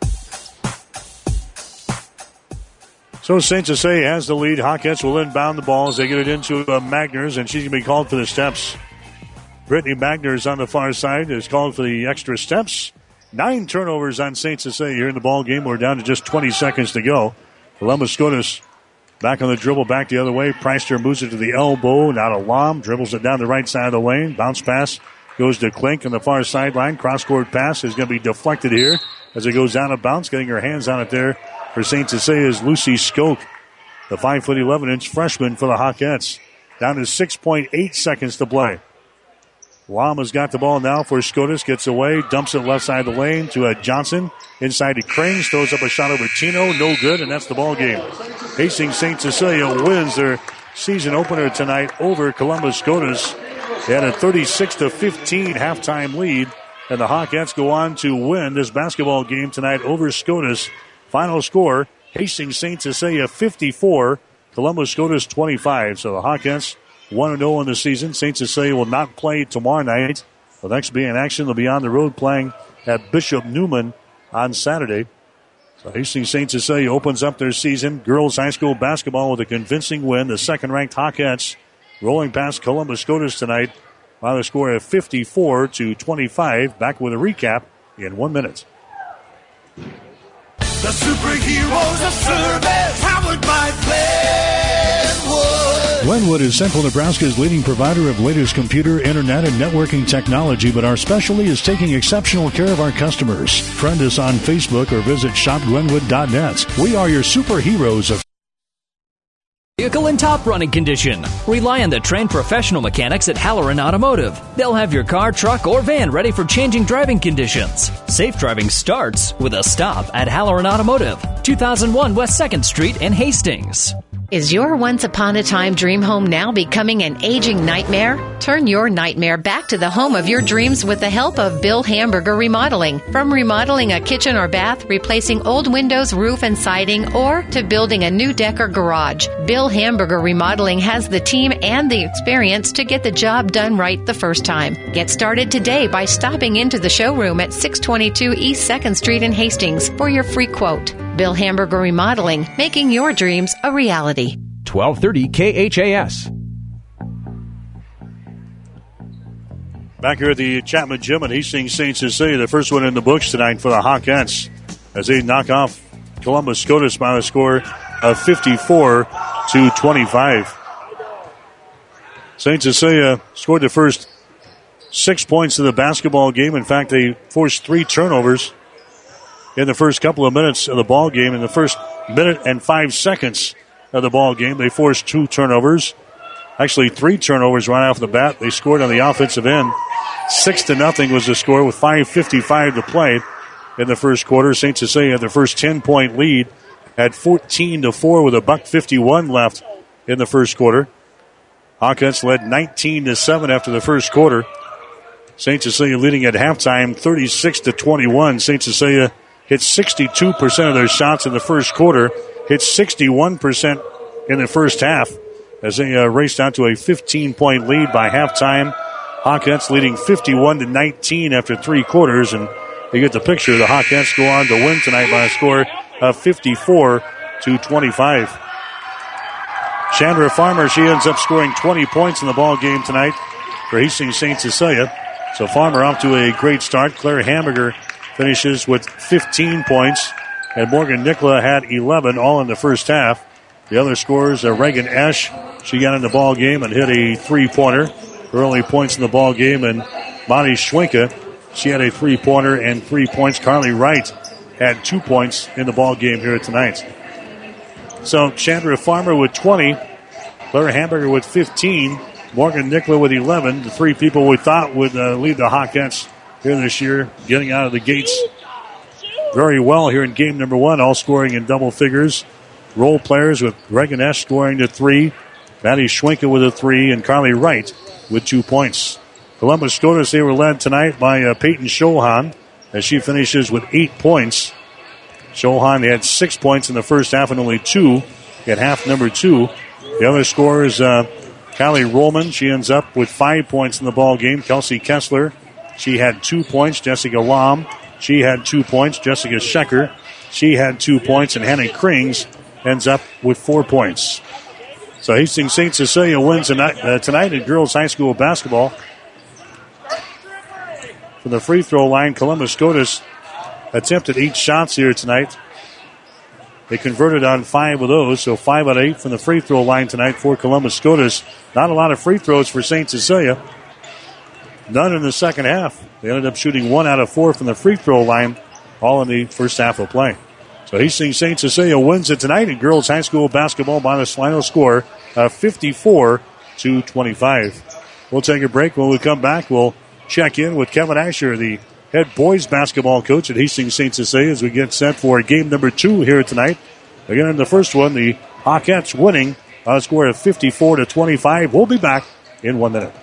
So St. Cecilia has the lead. Hawkettes will inbound the ball as they get it into Magners, and she's going to be called for the steps. Brittany Magners on the far side is called for the extra steps. 9 turnovers on St. Cecilia here in the ball game. We're down to just 20 seconds to go. Columbus Scotus back on the dribble, back the other way. Preister moves it to the elbow. Now to Lom, dribbles it down the right side of the lane. Bounce pass goes to Klink on the far sideline. Cross-court pass is going to be deflected here as it goes out of bounds. Getting her hands on it there for St. Cecilia is Lucy Skoke, the 5'11" freshman for the Hawkettes. Down to 6.8 seconds to play. Lama's got the ball now for Scotus. Gets away, dumps it left side of the lane to Johnson. Inside to Cranes, throws up a shot over Tino. No good, and that's the ball game. Hastings St. Cecilia wins their season opener tonight over Columbus Scotus. They had a 36-15 halftime lead, and the Hawkettes go on to win this basketball game tonight over Scotus. Final score, Hastings St. Cecilia 54, Columbus Scotus 25. So the Hawkettes 1-0 in the season. St. Cecilia will not play tomorrow night. The next be in action, they'll be on the road playing at Bishop Neumann on Saturday. So Hastings St. Cecilia opens up their season. Girls high school basketball with a convincing win. The second-ranked Hawkettes rolling past Columbus Scotus tonight by the score of 54-25. Back with a recap in 1 minute. The superheroes of service, powered by Glenwood. Glenwood is Central Nebraska's leading provider of latest computer, internet, and networking technology, but our specialty is taking exceptional care of our customers. Friend us on Facebook or visit shopglenwood.net. We are your superheroes of Vehicle in top running condition. Rely on the trained professional mechanics at Halloran Automotive. They'll have your car, truck, or van ready for changing driving conditions. Safe driving starts with a stop at Halloran Automotive, 2001 West 2nd Street in Hastings. Is your once-upon-a-time dream home now becoming an aging nightmare? Turn your nightmare back to the home of your dreams with the help of Bill Hamburger Remodeling. From remodeling a kitchen or bath, replacing old windows, roof, and siding, or to building a new deck or garage, Bill Hamburger Remodeling has the team and the experience to get the job done right the first time. Get started today by stopping into the showroom at 622 East 2nd Street in Hastings for your free quote. Bill Hamburger Remodeling, making your dreams a reality. 1230 KHAS. Back here at the Chapman Gym at Hastings St. Cecilia, the first one in the books tonight for the Hawkettes as they knock off Columbus Scotus by a score of 54-25. St. Cecilia scored the first 6 points in the basketball game. In fact, they forced 3 turnovers in the first couple of minutes of the ball game. In the first minute and 5 seconds of the ball game, they forced 2 turnovers. Actually, 3 turnovers right off the bat. They scored on the offensive end. 6-0 was the score with 5:55 to play in the first quarter. St. Cecilia had their first 10-point lead at 14-4 with $1:51 left in the first quarter. Hawkins led 19-7 after the first quarter. St. Cecilia leading at halftime 36-21. St. Cecilia hit 62% of their shots in the first quarter, hit 61% in the first half as they raced out to a 15-point lead by halftime. Hawkins leading 51-19 after 3 quarters, and you get the picture. The Hawkins go on to win tonight by a score of 54-25. Chandra Farmer, she ends up scoring 20 points in the ball game tonight for Hastings St. Cecilia. So Farmer off to a great start. Claire Hamburger finishes with 15 points, and Morgan Nicola had 11, all in the first half. The other scorers are Reagan Esch. She got in the ball game and hit a 3-pointer. Her only points in the ball game, and Monty Schwenke, she had a 3-pointer and 3 points. Carly Wright had 2 points in the ball game here tonight. So Chandra Farmer with 20, Claire Hamburger with 15, Morgan Nicola with 11. The 3 people we thought would lead the Hawkettes here this year, getting out of the gates very well here in game number 1, all scoring in double figures. Role players with Reagan Esch scoring to 3, Maddie Schwenke with a 3, and Carly Wright with 2 points. Columbus SCOTUS, they were led tonight by Peyton Schohan as she finishes with 8 points. Schohan, they had 6 points in the first half and only 2 at half number 2. The other scorers, Callie Rollman, she ends up with 5 points in the ball game. Kelsey Kessler, she had 2 points. Jessica Lam, she had 2 points. Jessica Schecker, she had 2 points. And Hannah Krings ends up with 4 points. So Hastings St. Cecilia wins tonight in girls high school basketball. From the free throw line, Columbus SCOTUS attempted 8 shots here tonight. They converted on 5 of those, so 5 out of 8 from the free throw line tonight for Columbus SCOTUS. Not a lot of free throws for St. Cecilia. None in the second half. They ended up shooting 1 out of 4 from the free throw line, all in the first half of play. So Hastings St. Cecilia wins it tonight in girls high school basketball by the final score of 54-25. We'll take a break. When we come back, we'll check in with Kevin Asher, the head boys basketball coach at Hastings St. Cecilia, as we get set for game number 2 here tonight. Again, in the first one, the Hawkettes winning by a score of 54-25. We'll be back in 1 minute.